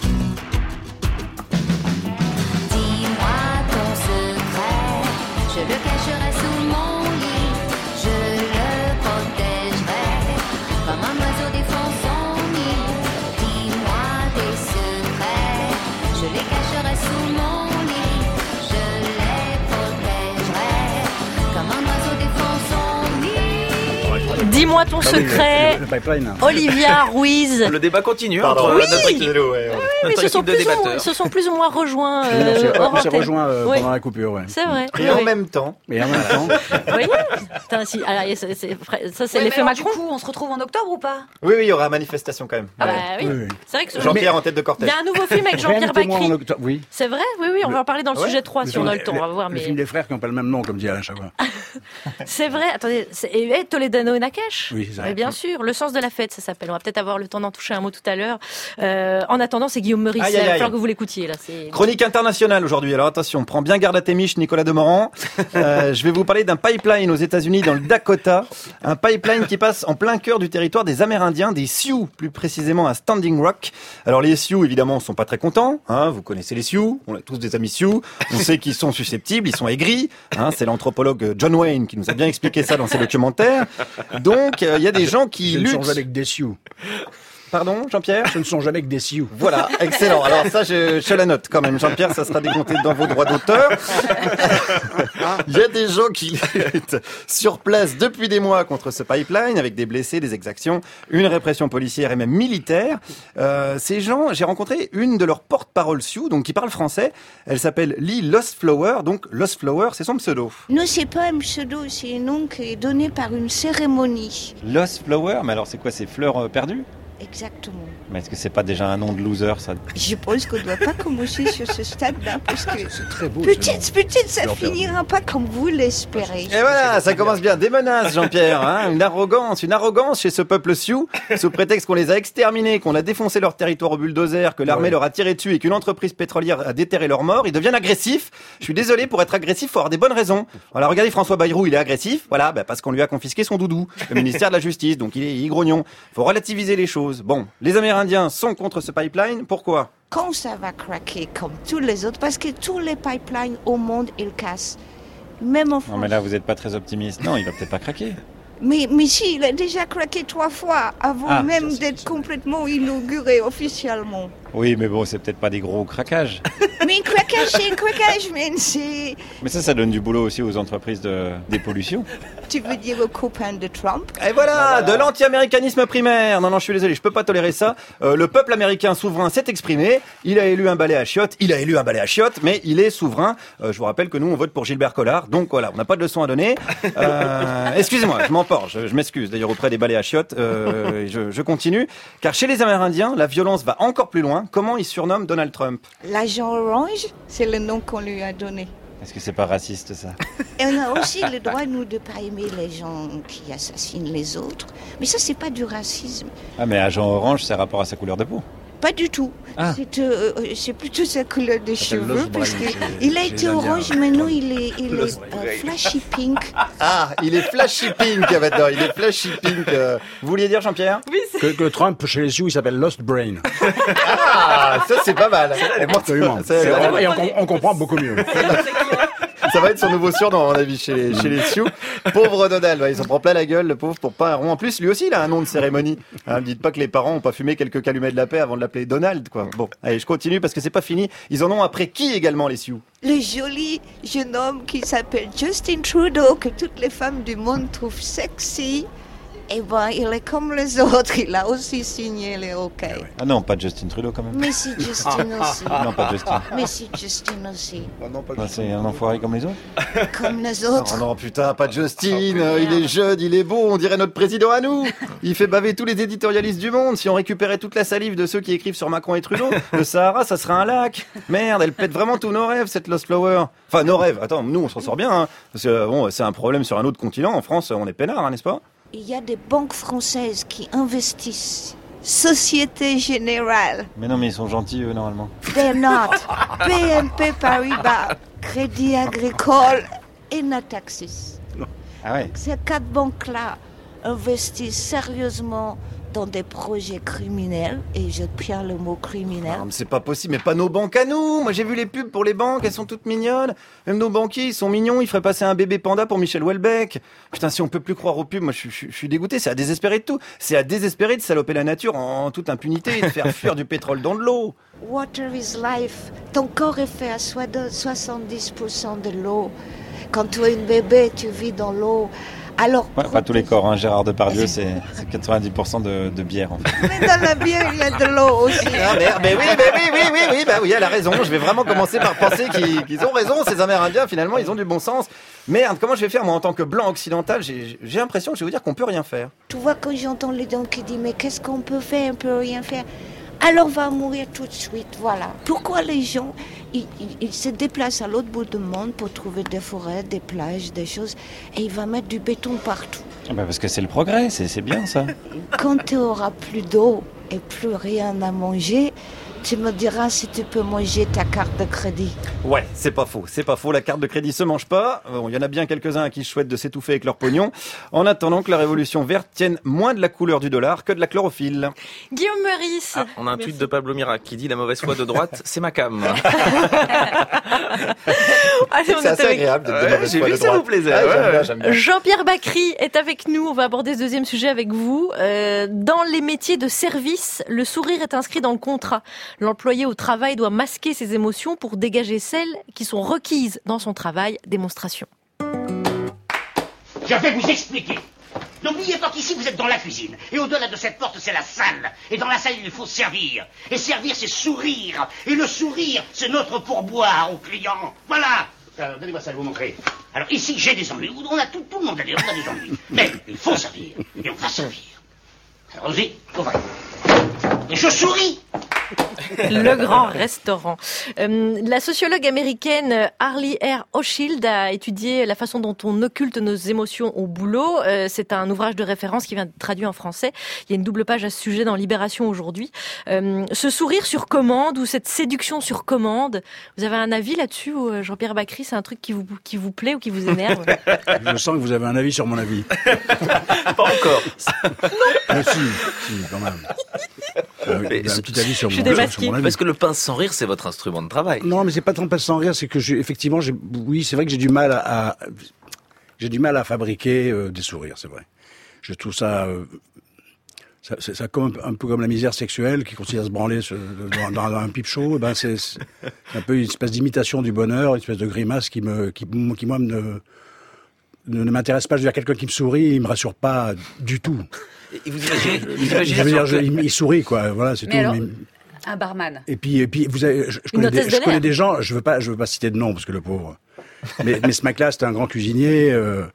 Dis-moi ton secret, je le cacherai sous mon lit, je le protégerai comme un oiseau défend son nid. Dis-moi tes secrets, je les cacherai sous mon lit, je les protégerai comme un oiseau défend son nid. Dis-moi ton secret. Le pipeline. Olivia Ruiz. Le débat continue Pardon, entre oui. notre équipe, Mais notre équipe de débatteurs. ils se sont plus ou moins rejoints. On s'est antenne. rejoint Oui. pendant la coupure, ouais. C'est vrai. Et en même temps. Mais en même temps. Vous voyez Putain, si. Alors, ça, c'est Ouais, l'effet mais alors, Macron. Du coup, on se retrouve en octobre ou pas? Oui, il y aura manifestation quand même. Ah bah oui. Oui. C'est vrai que Jean-Pierre en tête de il cortège. y a un nouveau film avec Jean-Pierre Invitez-moi Bacri. en octobre, oui. C'est vrai, oui, on va en parler dans le sujet 3 si on a le temps, on va voir. Le Mais film des frères qui n'ont pas le même nom, comme dit Alain Chabat. c'est vrai, attendez, et Toledano et Nakash. Oui, c'est vrai. Mais bien sûr, Le sens de la fête, ça s'appelle. On va peut-être avoir le temps d'en toucher un mot tout à l'heure. En attendant, c'est Guillaume Meurice. Aïe, Il aïe, va aïe. falloir que vous l'écoutiez là. C'est... Chronique internationale aujourd'hui. Alors attention, prends bien garde à tes miches, Nicolas Demorand. Je vais vous parler d'un pipeline aux États-Unis dans le Dakota. Un pipeline qui passe en plein cœur du territoire des Amérindiens, des Sioux, plus précisément à Standing Rock. Alors les Sioux, évidemment, sont pas très contents. Hein, vous connaissez les Sioux, on a tous des amis Sioux. On sait qu'ils sont susceptibles, ils sont aigris. Hein, c'est l'anthropologue John Wayne qui nous a bien expliqué ça dans ses documentaires. Donc il y a des gens qui Je ne luttent. songe avec des Sioux. Pardon, Jean-Pierre? Je ne songe avec des Sioux. Voilà, excellent. Alors ça, je la note quand même. Jean-Pierre, ça sera décompté dans vos droits d'auteur. Il y a des gens qui luttent sur place depuis des mois contre ce pipeline, avec des blessés, des exactions, une répression policière et même militaire. Ces gens, j'ai rencontré une de leurs porte-parole Sioux, donc qui parle français. Elle s'appelle Lee Lostflower. Donc Lostflower, c'est son pseudo. Non, c'est pas un pseudo, c'est un nom qui est donné par une cérémonie. Lostflower, mais alors c'est quoi, c'est fleurs perdues? Exactement. Mais est-ce que c'est pas déjà un nom de loser, ça? Je pense qu'on ne doit pas commencer sur ce stade-là, parce que C'est très beau. peut-être ça Fleurs finira pas comme vous l'espérez. Et voilà, ça commence bien. Des menaces, Jean-Pierre, hein, une arrogance chez ce peuple Sioux, sous prétexte qu'on les a exterminés, qu'on a défoncé leur territoire au bulldozer, que l'armée leur a tiré dessus et qu'une entreprise pétrolière a déterré leurs morts. Ils deviennent agressifs. Je suis désolé, pour être agressif, faut avoir des bonnes raisons. Voilà, regardez François Bayrou, il est agressif, voilà, parce qu'on lui a confisqué son doudou, le ministère de la Justice, donc il est grognon. Faut relativiser les choses. Bon, les Amérindiens sont contre ce pipeline, pourquoi? Quand ça va craquer comme tous les autres, parce que tous les pipelines au monde, ils cassent. Même en France. Non mais là vous êtes pas très optimiste. Non, il va peut-être pas craquer. Mais si, il a déjà craqué 3 fois avant même d'être complètement inauguré officiellement. Oui, mais bon, c'est peut-être pas des gros craquages. Mais un craquage, c'est un craquage, man. C'est... Mais ça donne du boulot aussi aux entreprises de dépollution. Tu veux dire aux copains de Trump? Et voilà, de l'anti-américanisme primaire. Non, je suis désolé, je peux pas tolérer ça. Le peuple américain souverain s'est exprimé. Il a élu un balai à chiottes. Mais il est souverain. Je vous rappelle que nous, on vote pour Gilbert Collard. Donc voilà, on n'a pas de leçon à donner. Excusez-moi, je m'emporte. Je m'excuse d'ailleurs auprès des balais à chiottes. Je continue. Car chez les Amérindiens, la violence va encore plus loin. Comment ils surnomment Donald Trump? L'agent orange, c'est le nom qu'on lui a donné. Est-ce que c'est pas raciste ça? Et on a aussi le droit, nous, de pas aimer les gens qui assassinent les autres. Mais ça, c'est pas du racisme. Ah mais agent orange, c'est rapport à sa couleur de peau? Pas du tout. Ah. C'est plutôt sa couleur de cheveux, parce qu'il a été Indiens. orange, maintenant il est flashy pink. Ah, il est flashy pink maintenant. Il est flashy pink. Vous vouliez dire, Jean-Pierre? Oui, Que Trump, chez les Sioux, il s'appelle Lost Brain. Ah, ça c'est pas mal. Absolument. Ça, Et on comprend beaucoup mieux. ça va être son nouveau surnom, à mon avis, chez les Sioux. Pauvre Donald, ouais, il s'en prend plein la gueule, le pauvre, pour pas un rond. En plus, lui aussi, il a un nom de cérémonie. Hein, dites pas que les parents ont pas fumé quelques calumets de la paix avant de l'appeler Donald, quoi. Bon, allez, je continue parce que c'est pas fini. Ils en ont après qui également, les Sioux? Le joli jeune homme qui s'appelle Justin Trudeau, que toutes les femmes du monde trouvent sexy. Eh ben, il est comme les autres, il a aussi signé les OK. Ah non, pas Justin Trudeau quand même. Mais si Justin aussi. Non, pas Justin. Mais si Justin aussi. C'est un enfoiré comme les autres. Comme les autres. Oh non, putain, pas Justin. Il est jeune, il est beau, on dirait notre président à nous. Il fait baver tous les éditorialistes du monde. Si on récupérait toute la salive de ceux qui écrivent sur Macron et Trudeau, le Sahara, ça serait un lac. Merde, elle pète vraiment tous nos rêves, cette Lost Flower. Enfin, nos rêves. Attends, nous, on s'en sort bien. Hein. Parce que, bon, c'est un problème sur un autre continent. En France, on est peinard, hein, n'est-ce pas? Il y a des banques françaises qui investissent. Société Générale. Mais non, mais ils sont gentils, eux, normalement. They're not. BNP Paribas, Crédit Agricole et Natixis. Ah ouais. Ces 4 banques-là investissent sérieusement dans des projets criminels, et je tiens le mot criminel. Non, mais c'est pas possible, mais pas nos banques à nous. Moi, j'ai vu les pubs pour les banques, elles sont toutes mignonnes. Même nos banquiers, ils sont mignons, ils feraient passer un bébé panda pour Michel Houellebecq. Putain, si on peut plus croire aux pubs, moi, je suis dégoûté. C'est à désespérer de tout. C'est à désespérer de saloper la nature en toute impunité et de faire fuir du pétrole dans de l'eau. Water is life. Ton corps est fait à 70% de l'eau. Quand tu es un bébé, tu vis dans l'eau. Alors, Ouais, pas tous les corps, hein. Gérard Depardieu, c'est 90% de bière, en fait. mais dans la bière, il y a de l'eau aussi. Ah merde, oui, elle a raison. Je vais vraiment commencer par penser qu'ils ont raison, ces Amérindiens, finalement, ils ont du bon sens. Merde, comment je vais faire, moi, en tant que blanc occidental, j'ai l'impression, je vais vous dire qu'on peut rien faire. Tu vois, quand j'entends les gens qui disent, mais qu'est-ce qu'on peut faire, on peut rien faire. Alors va mourir tout de suite, voilà. Pourquoi les gens, ils se déplacent à l'autre bout du monde pour trouver des forêts, des plages, des choses, et ils vont mettre du béton partout. Parce que c'est le progrès, c'est bien ça. Quand tu auras plus d'eau et plus rien à manger, tu me diras si tu peux manger ta carte de crédit. Ouais, c'est pas faux, la carte de crédit se mange pas. Il y en a bien quelques-uns à qui je souhaite de s'étouffer avec leur pognon, en attendant que la révolution verte tienne moins de la couleur du dollar que de la chlorophylle. Guillaume Meurice. Ah, on a un tweet de Pablo Mirac qui dit la mauvaise foi de droite, c'est ma cam. Allez, c'est assez agréable de mauvaise j'ai foi vu de que ça droite. vous plaisait. J'aime bien. Jean-Pierre Bacry est avec nous. On va aborder ce deuxième sujet avec vous. Dans les métiers de service, le sourire est inscrit dans le contrat. L'employé au travail doit masquer ses émotions pour dégager celles qui sont requises dans son travail. Démonstration. Je vais vous expliquer. N'oubliez pas qu'ici vous êtes dans la cuisine. Et au-delà de cette porte, c'est la salle. Et dans la salle, il faut servir. Et servir, c'est sourire. Et le sourire, c'est notre pourboire aux clients. Voilà. Donnez-moi ça, je vais vous montrer. Alors ici, j'ai des ennuis. On a tout le monde a des ennuis. Mais il faut servir. Et on va servir. Alors allons-y, on va. Et je souris. Le grand restaurant. La sociologue américaine Harley R. Hochschild a étudié la façon dont on occulte nos émotions au boulot. C'est un ouvrage de référence qui vient de traduire en français. Il y a une double page à ce sujet dans Libération aujourd'hui. Ce sourire sur commande ou cette séduction sur commande, vous avez un avis là-dessus, Jean-Pierre Bacry? C'est un truc qui vous plaît ou qui vous énerve? Je sens que vous avez un avis sur mon avis. Pas encore. Mais si, quand même. Un petit avis sur mon avis. Parce que le pince sans rire, c'est votre instrument de travail. Non, mais c'est pas tant pince sans rire, c'est que effectivement, oui, c'est vrai que j'ai du mal à fabriquer des sourires, c'est vrai. Je trouve ça comme un peu comme la misère sexuelle qui consiste à se branler dans un pipe show. Ben c'est un peu une espèce d'imitation du bonheur, une espèce de grimace qui moi ne m'intéresse pas. Je veux dire, quelqu'un qui me sourit, il me rassure pas du tout. Et vous imaginez je veux dire, il sourit, quoi. Voilà, c'est tout. Alors, un barman. Et puis vous avez, je connais des gens. Je veux pas citer de nom parce que le pauvre. Mais ce mec-là, c'était un grand cuisinier.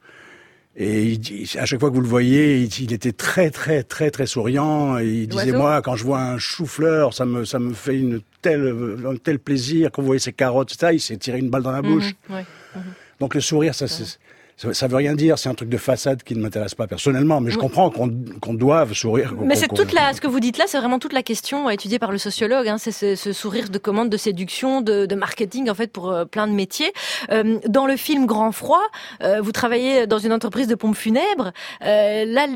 Et à chaque fois que vous le voyez, il était très très très très souriant. Et il disait, moi, quand je vois un chou-fleur, ça me fait un tel plaisir. Quand vous voyez ses carottes, etc., il s'est tiré une balle dans la bouche. Donc le sourire, ça veut rien dire, c'est un truc de façade qui ne m'intéresse pas personnellement, mais je comprends qu'on doive sourire. Mais c'est ce que vous dites là, c'est vraiment toute la question étudiée par le sociologue, hein, c'est ce sourire de commande, de séduction, de marketing en fait pour plein de métiers. Dans le film Grand Froid, vous travaillez dans une entreprise de pompes funèbres. Là,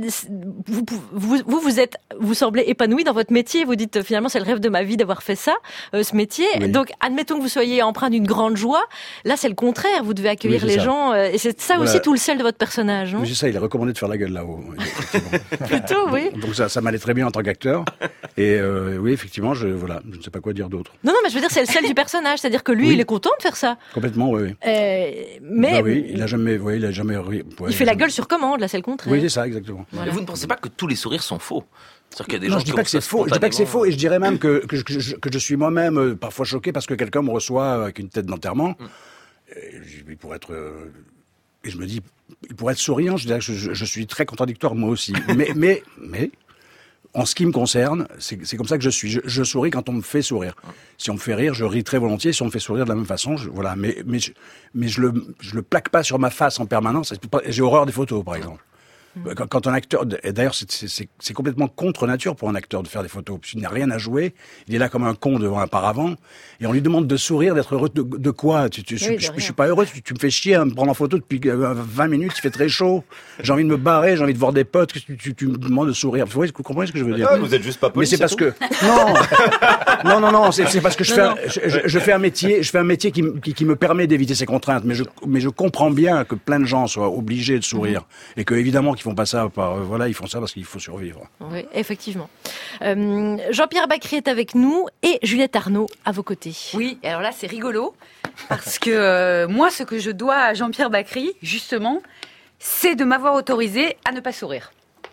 vous semblez épanoui dans votre métier. Vous dites finalement c'est le rêve de ma vie d'avoir fait ça, ce métier. Oui. Donc admettons que vous soyez empreint d'une grande joie. Là, c'est le contraire. Vous devez accueillir les gens, et c'est ça aussi tout le sel de votre personnage. Hein. C'est ça, il est recommandé de faire la gueule là-haut. Plutôt, oui. Donc ça m'allait très bien en tant qu'acteur. Et oui, effectivement, je ne sais pas quoi dire d'autre. Non, mais je veux dire, c'est le sel du personnage. C'est-à-dire que lui, il est content de faire ça. Complètement, oui. Mais oui, il a jamais. Il fait la gueule sur commande, là, c'est le contraire. Oui, c'est ça, exactement. Voilà. Mais vous ne pensez pas que tous les sourires sont faux? C'est-à-dire qu'il y a des gens je dis pas que c'est faux. Je dis pas que c'est faux, et je dirais même que je suis moi-même parfois choqué parce que quelqu'un me reçoit avec une tête d'enterrement. Il pourrait être. Et je me dis, il pourrait être souriant, je dirais que je suis très contradictoire moi aussi. Mais, en ce qui me concerne, c'est comme ça que je suis. Je souris quand on me fait sourire. Si on me fait rire, je ris très volontiers. Si on me fait sourire de la même façon, voilà. Mais je le plaque pas sur ma face en permanence. J'ai horreur des photos, par exemple. Quand un acteur, et d'ailleurs c'est complètement contre nature pour un acteur de faire des photos, parce qu'il n'a rien à jouer, il est là comme un con devant un paravent, et on lui demande de sourire, d'être heureux de quoi? Je suis pas heureux, tu me fais chier à me prendre en photo depuis 20 minutes, il fait très chaud, j'ai envie de me barrer, j'ai envie de voir des potes, tu me demandes de sourire. Vous comprenez ce que je veux dire? Vous êtes juste pas poli. Mais c'est parce que non, c'est parce que je fais un métier qui me permet d'éviter ces contraintes, mais je comprends bien que plein de gens soient obligés de sourire, et que évidemment qu'ils font pas ça ils font ça parce qu'il faut survivre. Oui, effectivement. Jean-Pierre Bacry est avec nous et Juliette Arnaud à vos côtés. Oui, alors là c'est rigolo parce que moi ce que je dois à Jean-Pierre Bacry, justement, c'est de m'avoir autorisé à ne pas sourire.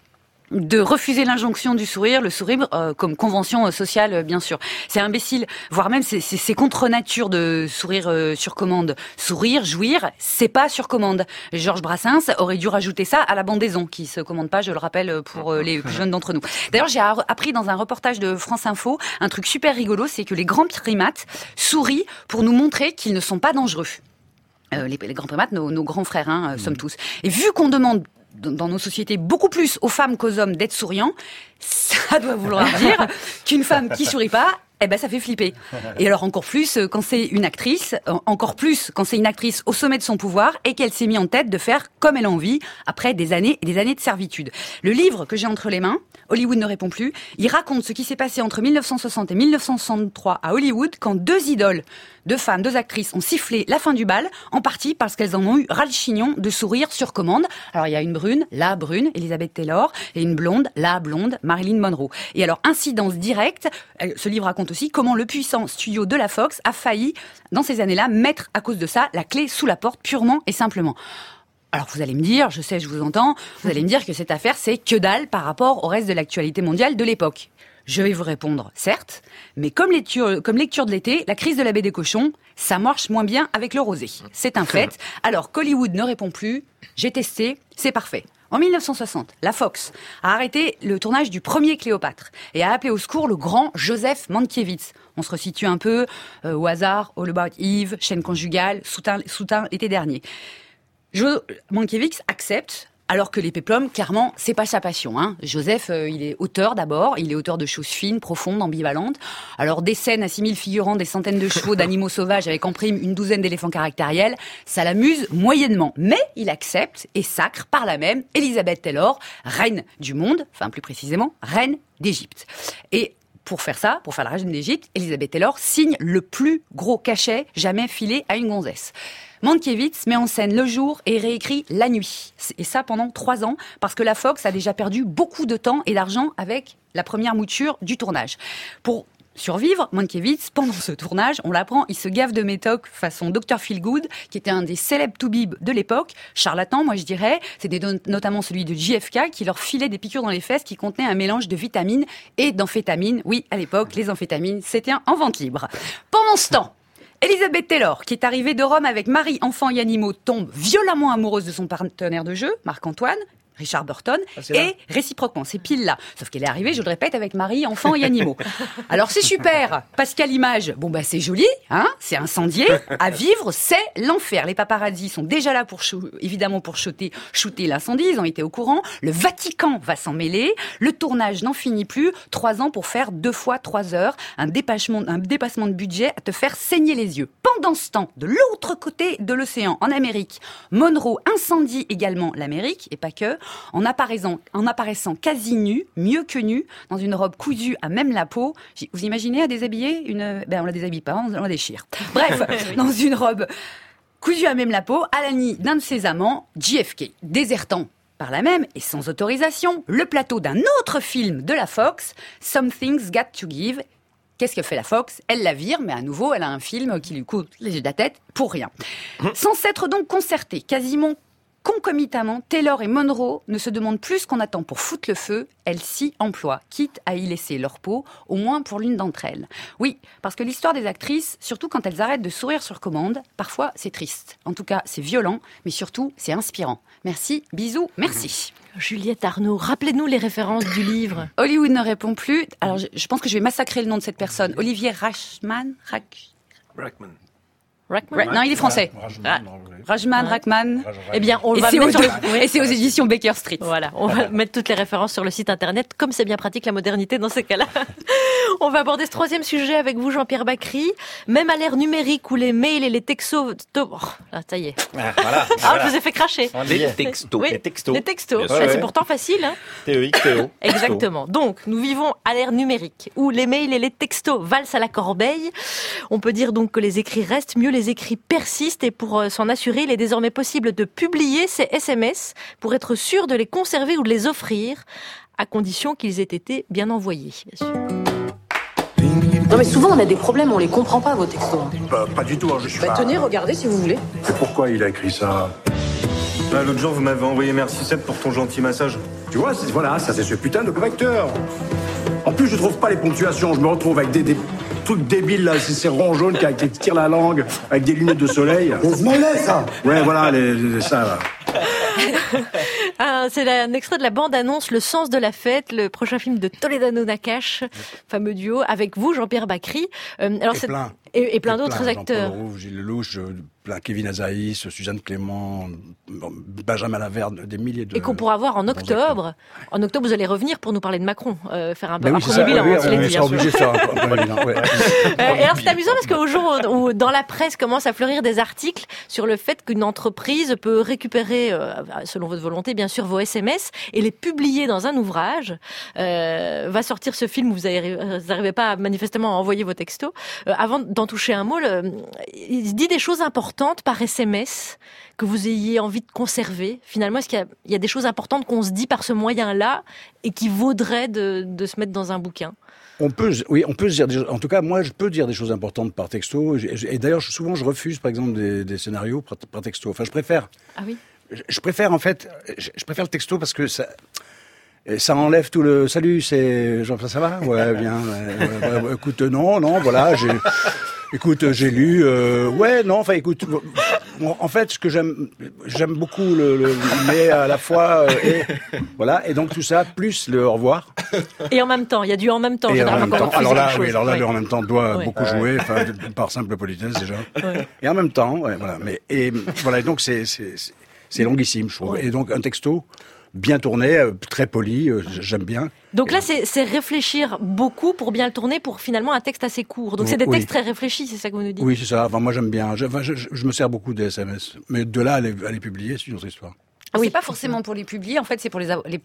De refuser l'injonction du sourire, le sourire comme convention sociale, bien sûr. C'est imbécile, voire même c'est contre nature de sourire sur commande. Sourire, jouir, c'est pas sur commande. Georges Brassens aurait dû rajouter ça à la bandaison, qui se commande pas, je le rappelle, pour les plus jeunes d'entre nous. D'ailleurs, j'ai appris dans un reportage de France Info un truc super rigolo, c'est que les grands primates sourient pour nous montrer qu'ils ne sont pas dangereux. Les grands primates, nos grands frères, sommes tous. Et vu qu'on demande dans nos sociétés beaucoup plus aux femmes qu'aux hommes d'être souriants, ça doit vouloir dire qu'une femme qui sourit pas, ça fait flipper. Et alors encore plus quand c'est une actrice, encore plus quand c'est une actrice au sommet de son pouvoir et qu'elle s'est mis en tête de faire comme elle a envie après des années et des années de servitude. Le livre que j'ai entre les mains, Hollywood ne répond plus, il raconte ce qui s'est passé entre 1960 et 1963 à Hollywood quand deux idoles, deux femmes, deux actrices ont sifflé la fin du bal, en partie parce qu'elles en ont eu ras le chignon de sourire sur commande. Alors il y a une brune, la brune, Elizabeth Taylor, et une blonde, la blonde, Marilyn Monroe. Et alors incidence directe, ce livre raconte aussi comment le puissant studio de la Fox a failli, dans ces années-là, mettre à cause de ça la clé sous la porte purement et simplement. Alors vous allez me dire, je sais, je vous entends, vous allez me dire que cette affaire c'est que dalle par rapport au reste de l'actualité mondiale de l'époque. Je vais vous répondre, certes, mais comme lecture de l'été, la crise de la baie des cochons, ça marche moins bien avec le rosé. C'est un fait. Alors qu'Hollywood ne répond plus, j'ai testé, c'est parfait. En 1960, la Fox a arrêté le tournage du premier Cléopâtre et a appelé au secours le grand Joseph Mankiewicz. On se resitue un peu au hasard, All About Eve, Chaîne conjugale, Soutien l'été dernier. Mankiewicz accepte, alors que les péplums, clairement, c'est pas sa passion. Joseph, il est auteur d'abord, il est auteur de choses fines, profondes, ambivalentes. Alors des scènes à 6000 figurants, des centaines de chevaux, d'animaux sauvages avec en prime une douzaine d'éléphants caractériels, ça l'amuse moyennement. Mais il accepte et sacre par là même Elizabeth Taylor, reine du monde, enfin plus précisément, reine d'Égypte. Et pour faire ça, pour faire la reine d'Égypte, Elizabeth Taylor signe le plus gros cachet jamais filé à une gonzesse. Mankiewicz met en scène le jour et réécrit la nuit. Et ça pendant 3 ans, parce que la Fox a déjà perdu beaucoup de temps et d'argent avec la première mouture du tournage. Pour survivre, Mankiewicz, pendant ce tournage, on l'apprend, il se gave de médocs façon Dr Feelgood, qui était un des célèbres toubibs de l'époque, charlatan, moi je dirais, c'était notamment celui de JFK, qui leur filait des piqûres dans les fesses qui contenaient un mélange de vitamines et d'amphétamines. Oui, à l'époque, les amphétamines, c'était en vente libre. Pendant ce temps, Elizabeth Taylor, qui est arrivée de Rome avec mari, enfants et animaux, tombe violemment amoureuse de son partenaire de jeu, Marc-Antoine, Richard Burton, et réciproquement, c'est pile là. Sauf qu'elle est arrivée, je le répète, avec mari, enfants et animaux. Alors c'est super, parce qu'à l'image, c'est joli, c'est incendié, à vivre, c'est l'enfer. Les paparazzis sont déjà là pour évidemment pour shooter l'incendie, ils ont été au courant. Le Vatican va s'en mêler, le tournage n'en finit plus, 3 ans pour faire 2 fois 3 heures, un dépassement de budget à te faire saigner les yeux. Pendant ce temps, de l'autre côté de l'océan, en Amérique, Monroe incendie également l'Amérique, et pas que, en apparaissant quasi nu, mieux que nu, dans une robe cousue à même la peau. Vous imaginez à déshabiller on la déshabille pas, on la déchire. Bref, dans une robe cousue à même la peau, à la nid d'un de ses amants, JFK, désertant par là même, et sans autorisation, le plateau d'un autre film de la Fox, Something's Got to Give. Qu'est-ce que fait la Fox ? Elle la vire, mais à nouveau, elle a un film qui lui coûte les yeux de la tête pour rien. Sans s'être donc concertée, quasiment concomitamment, Taylor et Monroe ne se demandent plus ce qu'on attend pour foutre le feu, elles s'y emploient, quitte à y laisser leur peau, au moins pour l'une d'entre elles. Oui, parce que l'histoire des actrices, surtout quand elles arrêtent de sourire sur commande, parfois c'est triste. En tout cas, c'est violent, mais surtout, c'est inspirant. Merci, bisous, merci. Juliette Arnaud, rappelez-nous les références du livre. Hollywood ne répond plus. Alors, je pense que je vais massacrer le nom de cette personne. Olivier Rachman. Non, il est français. Rachman. Eh bien, on va mettre et c'est aux éditions Baker Street. Voilà, on va mettre toutes les références sur le site internet, comme c'est bien pratique la modernité dans ces cas-là. On va aborder ce 3e sujet avec vous, Jean-Pierre Bacry. Même à l'ère numérique où les mails et les textos... ça y est. Voilà. Je vous ai fait cracher. Les textos. Oui, les textos. C'est pourtant facile. TEXTO. Exactement. Donc, nous vivons à l'ère numérique où les mails et les textos valsent à la corbeille. On peut dire donc que les écrits restent, mieux les écrits persistent, et pour s'en assurer, il est désormais possible de publier ces SMS pour être sûr de les conserver ou de les offrir, à condition qu'ils aient été bien envoyés, bien sûr. Non mais souvent on a des problèmes, on les comprend pas vos textos. Pas du tout, je suis Tenez, regardez si vous voulez. Et pourquoi il a écrit ça ? L'autre jour, vous m'avez envoyé merci Seb pour ton gentil massage. Tu vois, ça c'est ce putain de correcteur. En plus, je trouve pas les ponctuations. Je me retrouve avec des trucs débiles, là. C'est ces ronds jaunes qui tirent la langue, avec des lunettes de soleil. C'est ça. Ouais, voilà, ça, là. C'est un extrait de la bande-annonce Le Sens de la Fête, le prochain film de Toledano Nakache, fameux duo, avec vous, Jean-Pierre Bacry. Et plein d'autres acteurs. Jean-Paul Rouve, Gilles Lelouch, plein Kevin Azaïs, Suzanne Clément, Benjamin Laverne, des milliers de... Et qu'on pourra voir en octobre. En octobre, vous allez revenir pour nous parler de Macron, faire un oui, premier bilan. Oui, on sera obligé de faire un premier bilan. Ouais. Et alors c'est amusant parce qu'au jour où dans la presse commencent à fleurir des articles sur le fait qu'une entreprise peut récupérer, selon votre volonté bien sûr, vos SMS et les publier dans un ouvrage. Va sortir ce film où vous n'arrivez pas manifestement à envoyer vos textos. Avant d'en toucher un mot, il dit des choses importantes par SMS que vous ayez envie de conserver. Finalement, est-ce qu'il y a des choses importantes qu'on se dit par ce moyen-là et qui vaudraient de se mettre dans un bouquin ? On peut se dire, en tout cas, moi, je peux dire des choses importantes par texto. Et d'ailleurs, souvent, je refuse, par exemple, des scénarios par texto. Enfin, je préfère. Ah oui. Je préfère, en fait, je préfère le texto parce que ça enlève tout le... Salut, c'est... Ça va ? Ouais, bien. Ouais, écoute, non, voilà, Écoute, j'ai lu... écoute... En fait, ce que j'aime beaucoup mais à la fois... voilà, et donc tout ça, plus le au revoir. Et en même temps, il y a du en même temps. Et en même temps. Alors là, oui. le en même temps doit beaucoup jouer, par simple politesse déjà. Ouais. Et en même temps, voilà. Et donc c'est longuissime, je trouve. Ouais. Et donc un texto... bien tourné, très poli, j'aime bien. Donc là, c'est réfléchir beaucoup pour bien le tourner, pour finalement un texte assez court. Donc c'est des textes très réfléchis, c'est ça que vous nous dites ? Oui, c'est ça. Enfin, moi, j'aime bien. Je me sers beaucoup des SMS. Mais de là à les publier, c'est une autre histoire. C'est pas forcément pour les publier, en fait, c'est pour les garder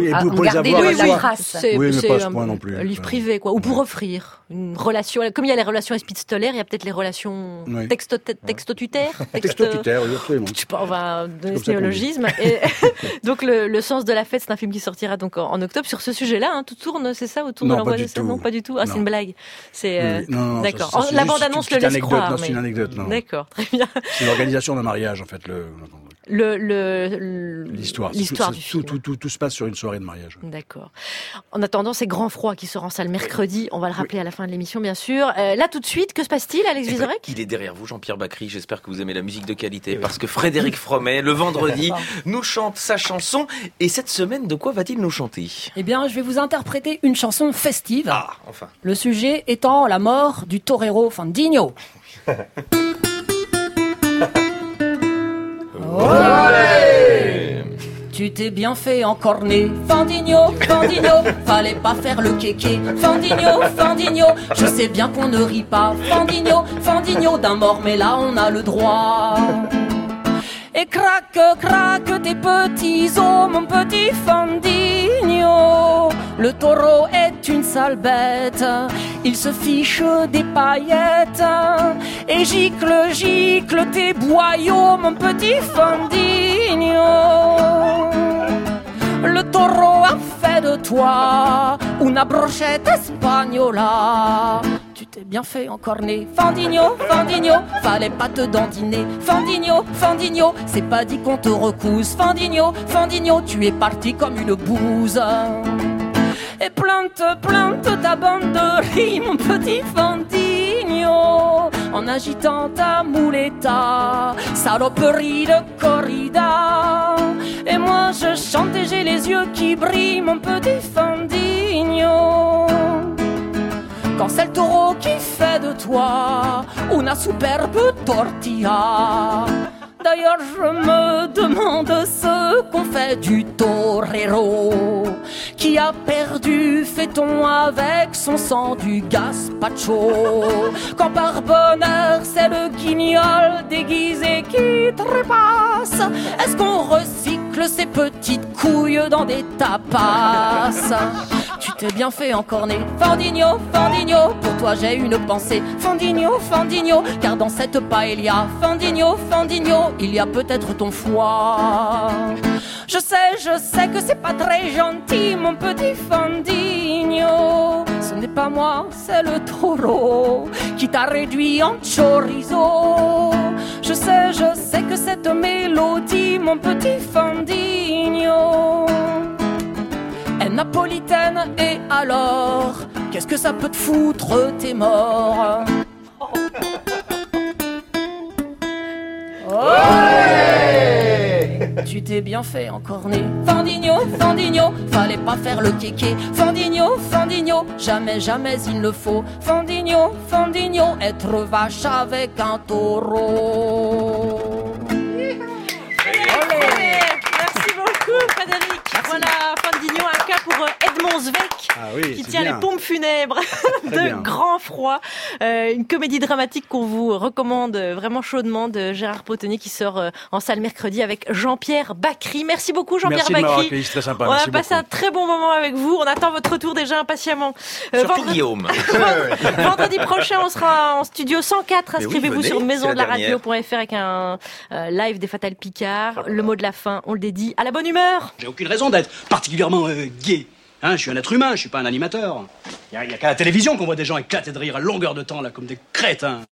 la trace. C'est mais pas à ce point non plus. Un livre privé, quoi. Ou pour offrir une relation. Comme il y a les relations épistolaires, il y a peut-être les relations textotutaires. Textotutaires, oui, absolument. On va donner ce néologisme. Et donc, le Sens de la Fête, c'est un film qui sortira donc en octobre. Sur ce sujet-là, tout tourne, c'est ça, autour de l'envoi des stars ? Non, pas du tout. Ah, c'est une blague. C'est, d'accord. La bande-annonce le laisse croire. Non, c'est une anecdote, non. D'accord, très bien. C'est l'organisation d'un mariage, en fait, l'histoire du film. Tout se passe sur une soirée de mariage. D'accord. En attendant, c'est Grand Froid qui sera en salle mercredi. On va le rappeler à la fin de l'émission, bien sûr. Là, tout de suite, que se passe-t-il, Alex Vizorek ? Il est derrière vous, Jean-Pierre Bacry. J'espère que vous aimez la musique de qualité, parce que Frédéric Fromet, le vendredi, nous chante sa chanson. Et cette semaine, de quoi va-t-il nous chanter ? Eh bien, je vais vous interpréter une chanson festive. Ah, enfin. Le sujet étant la mort du torero Fandinho. Olé ! Tu t'es bien fait encorner, Fandinho, fallait pas faire le kéké, Fandinho, je sais bien qu'on ne rit pas, Fandinho, d'un mort, mais là on a le droit. Et craque tes petits os, mon petit Fandinho. Le taureau est une sale bête, il se fiche des paillettes. Et gicle tes boyaux, mon petit Fandinho. Le taureau a fait de toi una brochette espagnola. Tu t'es bien fait encorner, Fandinho, fallait pas te dandiner, Fandinho, c'est pas dit qu'on te recouse, Fandinho, tu es parti comme une bouse. Et plante ta bande de riz, mon petit Fandinho, en agitant ta muleta, saloperie de corrida. Et moi je chante et j'ai les yeux qui brillent, mon petit Fandinho. Quand c'est le taureau qui fait de toi una superbe tortilla. D'ailleurs je me demande ce qu'on fait du torero qui a perdu, fait-on avec son sang du gazpacho. Quand par bonheur c'est le guignol déguisé qui trépasse, est-ce qu'on recycle ces petites couilles dans des tapas? Tu t'es bien fait encorner, Fandinho, pour toi j'ai une pensée, Fandinho, car dans cette paella, Fandinho, il y a peut-être ton foie. Je sais que c'est pas très gentil, mon petit Fandinho. Ce n'est pas moi, c'est le taureau qui t'a réduit en chorizo. Je je sais que cette mélodie, mon petit Fandigno, est napolitaine. Et alors, qu'est-ce que ça peut te foutre, t'es mort? Tu t'es bien fait encorner. Fandigno, Fandigno, fallait pas faire le kéké. Fandigno, Fandigno, jamais, jamais il ne faut. Fandigno, Fandigno, être vache avec un taureau. Merci beaucoup, Frédéric. Voilà, Fandigno, un cas pour Edmond Zweck, qui tient les pompes funèbres de Grand Froid. Une comédie dramatique qu'on vous recommande vraiment chaudement, de Gérard Potenier, qui sort en salle mercredi avec Jean-Pierre Bacry. Merci beaucoup, Jean-Pierre Bacry. Merci, très sympa. On a passé un très bon moment avec vous. On attend votre retour déjà impatiemment. Surtout Guillaume. Vendredi prochain, on sera en studio 104. Inscrivez-vous sur maisondelaradio.fr avec un live des Fatales Picard. Le mot de la fin, on le dédie à la bonne humeur. J'ai aucune raison d'être particulièrement gay. Hein, je suis un être humain, je suis pas un animateur. Il y a qu'à la télévision qu'on voit des gens éclater de rire à longueur de temps, là, comme des crétins.